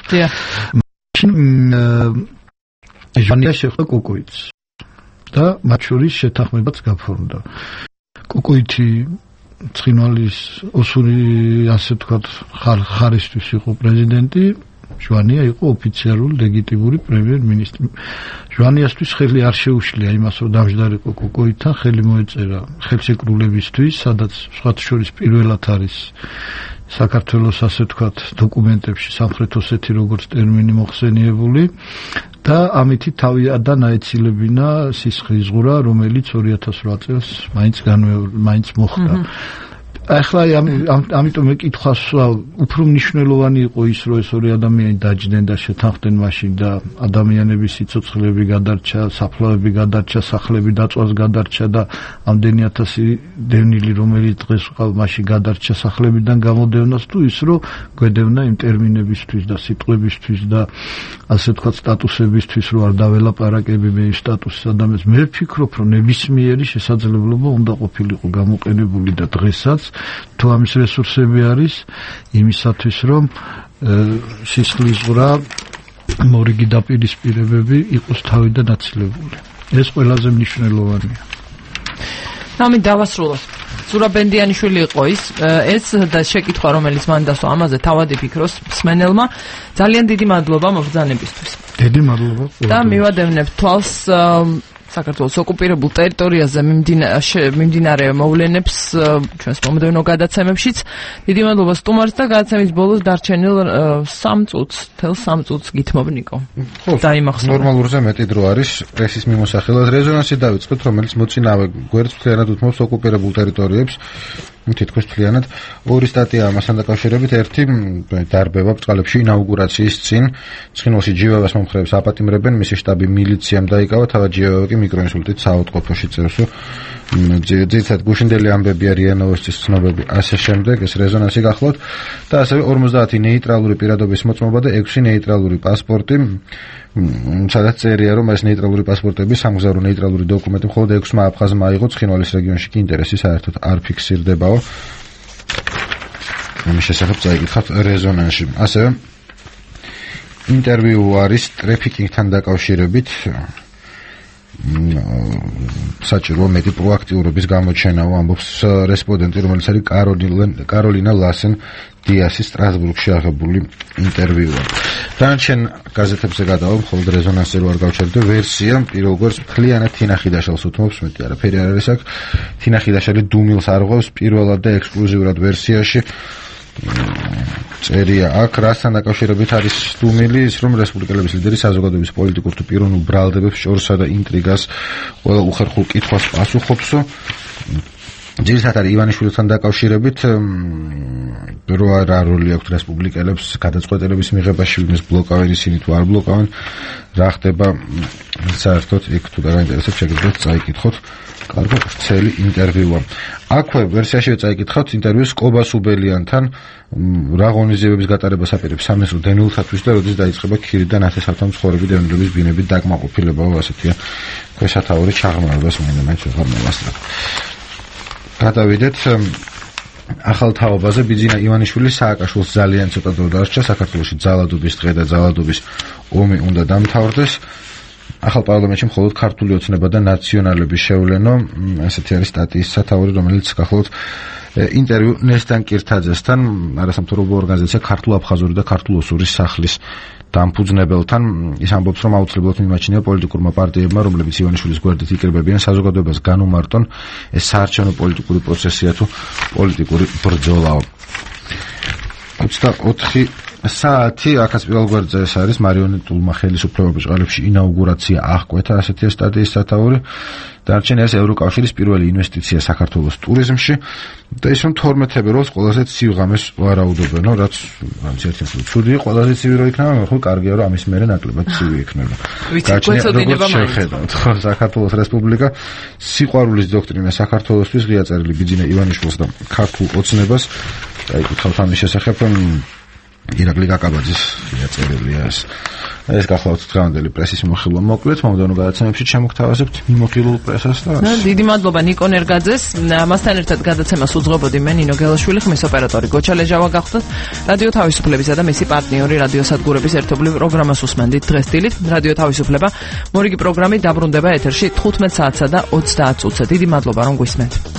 ჟანია შეხვდა კოკოიტს და მათ შორის შეთანხმებაც გაფორმდა. კოკოიტი ცხინვალის ოსური ასე ვთქვათ ხარისთვის იყო პრეზიდენტი ჟვანია იყო ოფიციალური ლეგიტიმური პრემიერ-მინისტრი. ჟვანიასთვის ხელი არ შეუშლია იმას, რომ დამჯდარიყო კოკოიტთან, ხელი მოეწერა ხელშეკრულებისთვის, სადაც სხვათა შორის პირველად არის საქართველოს ასე ვთქვათ დოკუმენტებში სამხრეთ ოსეთი როგორც ტერმინი მოხსენიებული და ამითი თავიდან აეცილებინა სისხლისღვრა, რომელიც 2008 წელს მაინც მოხდა. ახლა ამიტომ მეკითხავს უფრო მნიშვნელოვანი იყო ის რომ ეს ორი ადამიანი დაჯდნენ და შეთანხმდნენ მაშინ და ადამიანების სიცოცხლეები გადარჩა, საფლავები გადარჩა, სახლები დაწვას გადარჩა და ამდენი ათასი დევნილი რომელიც დღეს ყავ მაშინ გადარჩა სახლებიდან გამოდევნას თუ ის რომ გვედევნა იმ ტერმინებისთვის და სიტყვებისთვის და ასე ვთქვათ სტატუსებისთვის რომ არ დაველაპარაკებები იმ სტატუსის ადამიანს მე ვფიქრობ რომ ნებისმიერი შესაძლებლობა უნდა ყოფილიყო გამოყენებული და დღესაც თუ ამის რესურსები არის იმისათვის რომ სისხლისღვრა მორიგი დაპირისპირებები იყოს თავიდან აცილებული ეს ყველაზე მნიშვნელოვანია ამით დავასრულოთ ზურაბენდიანიშვილი იყო ეს და შეკითხვა რომელიც მან დასვა ამაზე თავად იფიქროს მსმენელმა ძალიან დიდი მადლობა მობრძანებისთვის დიდი მადლობა და მივადევნებთ თვალს საქართველოს ოკუპირებულ ტერიტორიაზე მიმდინარე მოვლენებს ჩვენს მომდევნო გადაცემებშიც დიდი მადლობა სტუმარს და გადაცემის ბოლოს დარჩენილ 3 წუთს გითმობ ნიკო. დაიმახსოვრე. ნორმალურზე მეტი დრო არის პრესის მიმოსახელად რეზონანსი დავიწყეთ რომელიც მოწინავე გვერდს მთლიანად უთმობს ოკუპირებულ ტერიტორიებს თითქოს მთლიანად ორი სტატია ამასთან დაკავშირებით ერთი დარბევა ბრწყალებში ინაუგურაციის წინ ცხინვალში ჯივევას მომხრეებს აპატიმრებენ მისი შტაბი მილიციამ დაიკავა თავად ჯივევა კი მიკროინსულტით საავადმყოფოში წევს ძირითადად გუშინდელი ამბები არის ნოვოსტის ცნობები ასე შემდეგ ეს რეზონანსი გახლავთ და ასევე 50 ნეიტრალური პირადობის მოწმობა და 6 ნეიტრალური პასპორტი სადაც წერია რომ ეს ნეიტრალური პასპორტები სამგზავრო ნეიტრალური დოკუმენტი მხოლოდ 6-მა აფხაზმა აიღო ცხინვალის რეგიონში კი ინტერესი საერთოდ არ ფიქსირდებაო ამის შესახებ წაიკითხავთ რეზონანსში ასევე ინტერვიუ არის ტრაფიკინგთან დაკავშირებით საჭირო მეტი პროაქტიურობის გამოჩენაო ამბობს რესპონდენტი რომელიც არის კაროლინა ლასენ დიასის სტრასბურგში აღებული ინტერვიუა დანარჩენ გაზეთებზე გადავალ მხოლოდ რეზონანსზე რო არ გავჩერდო ვერსია პირველგვარს მთლიანად თინა ხიდაშალს უთმობს მეტი არაფერი არ არის აქ თინა ხიდაშალი დუმილს არღვევს პირველად და ექსკლუზიურად ვერსიაში წერია აქ რასთან დაკავშირებით არის დუმილი ის რომ რესპუბლიკელების ლიდერი საზოგადოების პოლიტიკურ თუ პიროვნულ ბრალდებებს შორსა და ინტრიგას ყველა უხერხულ კითხვას პასუხობსო ძირითადად არის ივანიშვილთან დაკავშირებით რო რა როლი აქვს რესპუბლიკელებს გადაწყვეტილების მიღებაში ვინმეს ბლოკავენ ისინი თუ არ ბლოკავენ რა ხდება საერთოდ იქ თუ გაინტერესებს შეგიძლიათ წაიკითხოთ კარგი ვრცელი ინტერვიუა აქვე ვერსიაში წაიკითხავთ ინტერვიუს კობას უბელიანთან რა ღონისძიებების გატარებას აპირებს სამეზრო დენილთათვის და როდის დაიწყება ქირიდან ათესავთან მცხოვრები დევნილების ბინების დაკმაყოფილებაო ასეთია ქვესათაური ჩაღრმავებას მაინც ვეღარ მოვასწრებ გადავიდეთ ახალ თაობაზე ბიძინა ივანიშვილი სააკაშვილს ძალიან ცოტა დრო დარჩა საქართველოში ძალადობის დღე და ძალადობის ომი უნდა დამთავრდეს ახალ პარლამენტში მხოლოდ ქართული ოცნება და ნაციონალები შევლენო ესეთი არის სტატიის სათაური რომელიც გახლავთ ინტერვიუ ნესტან კირთაძესთან, არასამთავრობო ორგანიზაცია ქართულ-აფხაზური და ქართულ-ოსური სახლის დამფუძნებელთან. ის ამბობს, რომ აუცილებლად მიმაჩნია პოლიტიკურმა პარტიებმა, რომლებიც ივანიშვილის გვერდით იკრიბებიან, საზოგადოებას განუმარტონ ეს საარჩევნო პოლიტიკური პროცესია თუ პოლიტიკური ბრძოლაო. 24 საათი აქაც პირველ გვერდზე ეს არის მარიონეტულმა ხელისუფლებების ყალიბში ინაუგურაცია აღკვეთა, ასეთია სტატიის სათაური. დარჩენია ეს ევროკავშირის პირველი ინვესტიცია საქართველოს ტურიზმში და ის რომ 12 ფებრუარს ყველაზე ცივ ღამეს ვარაუდობენო, რაც ერთ-ერთი ცუდი, ყველაზე ცივი რო იქნება, მე ხო კარგია რომ ამის მერე ნაკლებად ცივი იქნება. გაჩნია შეხედავთ, ხო, საქართველოს რესპუბლიკა სიყვარულის დოქტრინა საქართველოსთვის ღია წერილი ბიძინა ივანიშვილს და ქართულ ოცნებას დაიკითხავთ ამის შესახებ, ირაკლი კაკაბაძის წერილია ეს. ეს გახლავთ დღევანდელი პრესის მიმოხილვა მოკლედ, მომდევნო გადაცემებში ჩამოგთავაზებთ მიმოხილულ პრესას და დიდი მადლობა ნიკო ნერგაძეს. მასთან ერთად გადაცემას უძღვებოდი მე ნინო გელაშვილი, ხმის ოპერატორი გოჩა ლეჟავა გახდათ. რადიო თავისუფლებისა და მისი პარტნიორი რადიო სადგურების ერთობლივ პროგრამას უსმენდით დღეს დილით. რადიო თავისუფლება მორიგი პროგრამით დაბრუნდება ეთერში 15 საათსა და 30 წუთზე. დიდი მადლობა რომ გვისმენთ.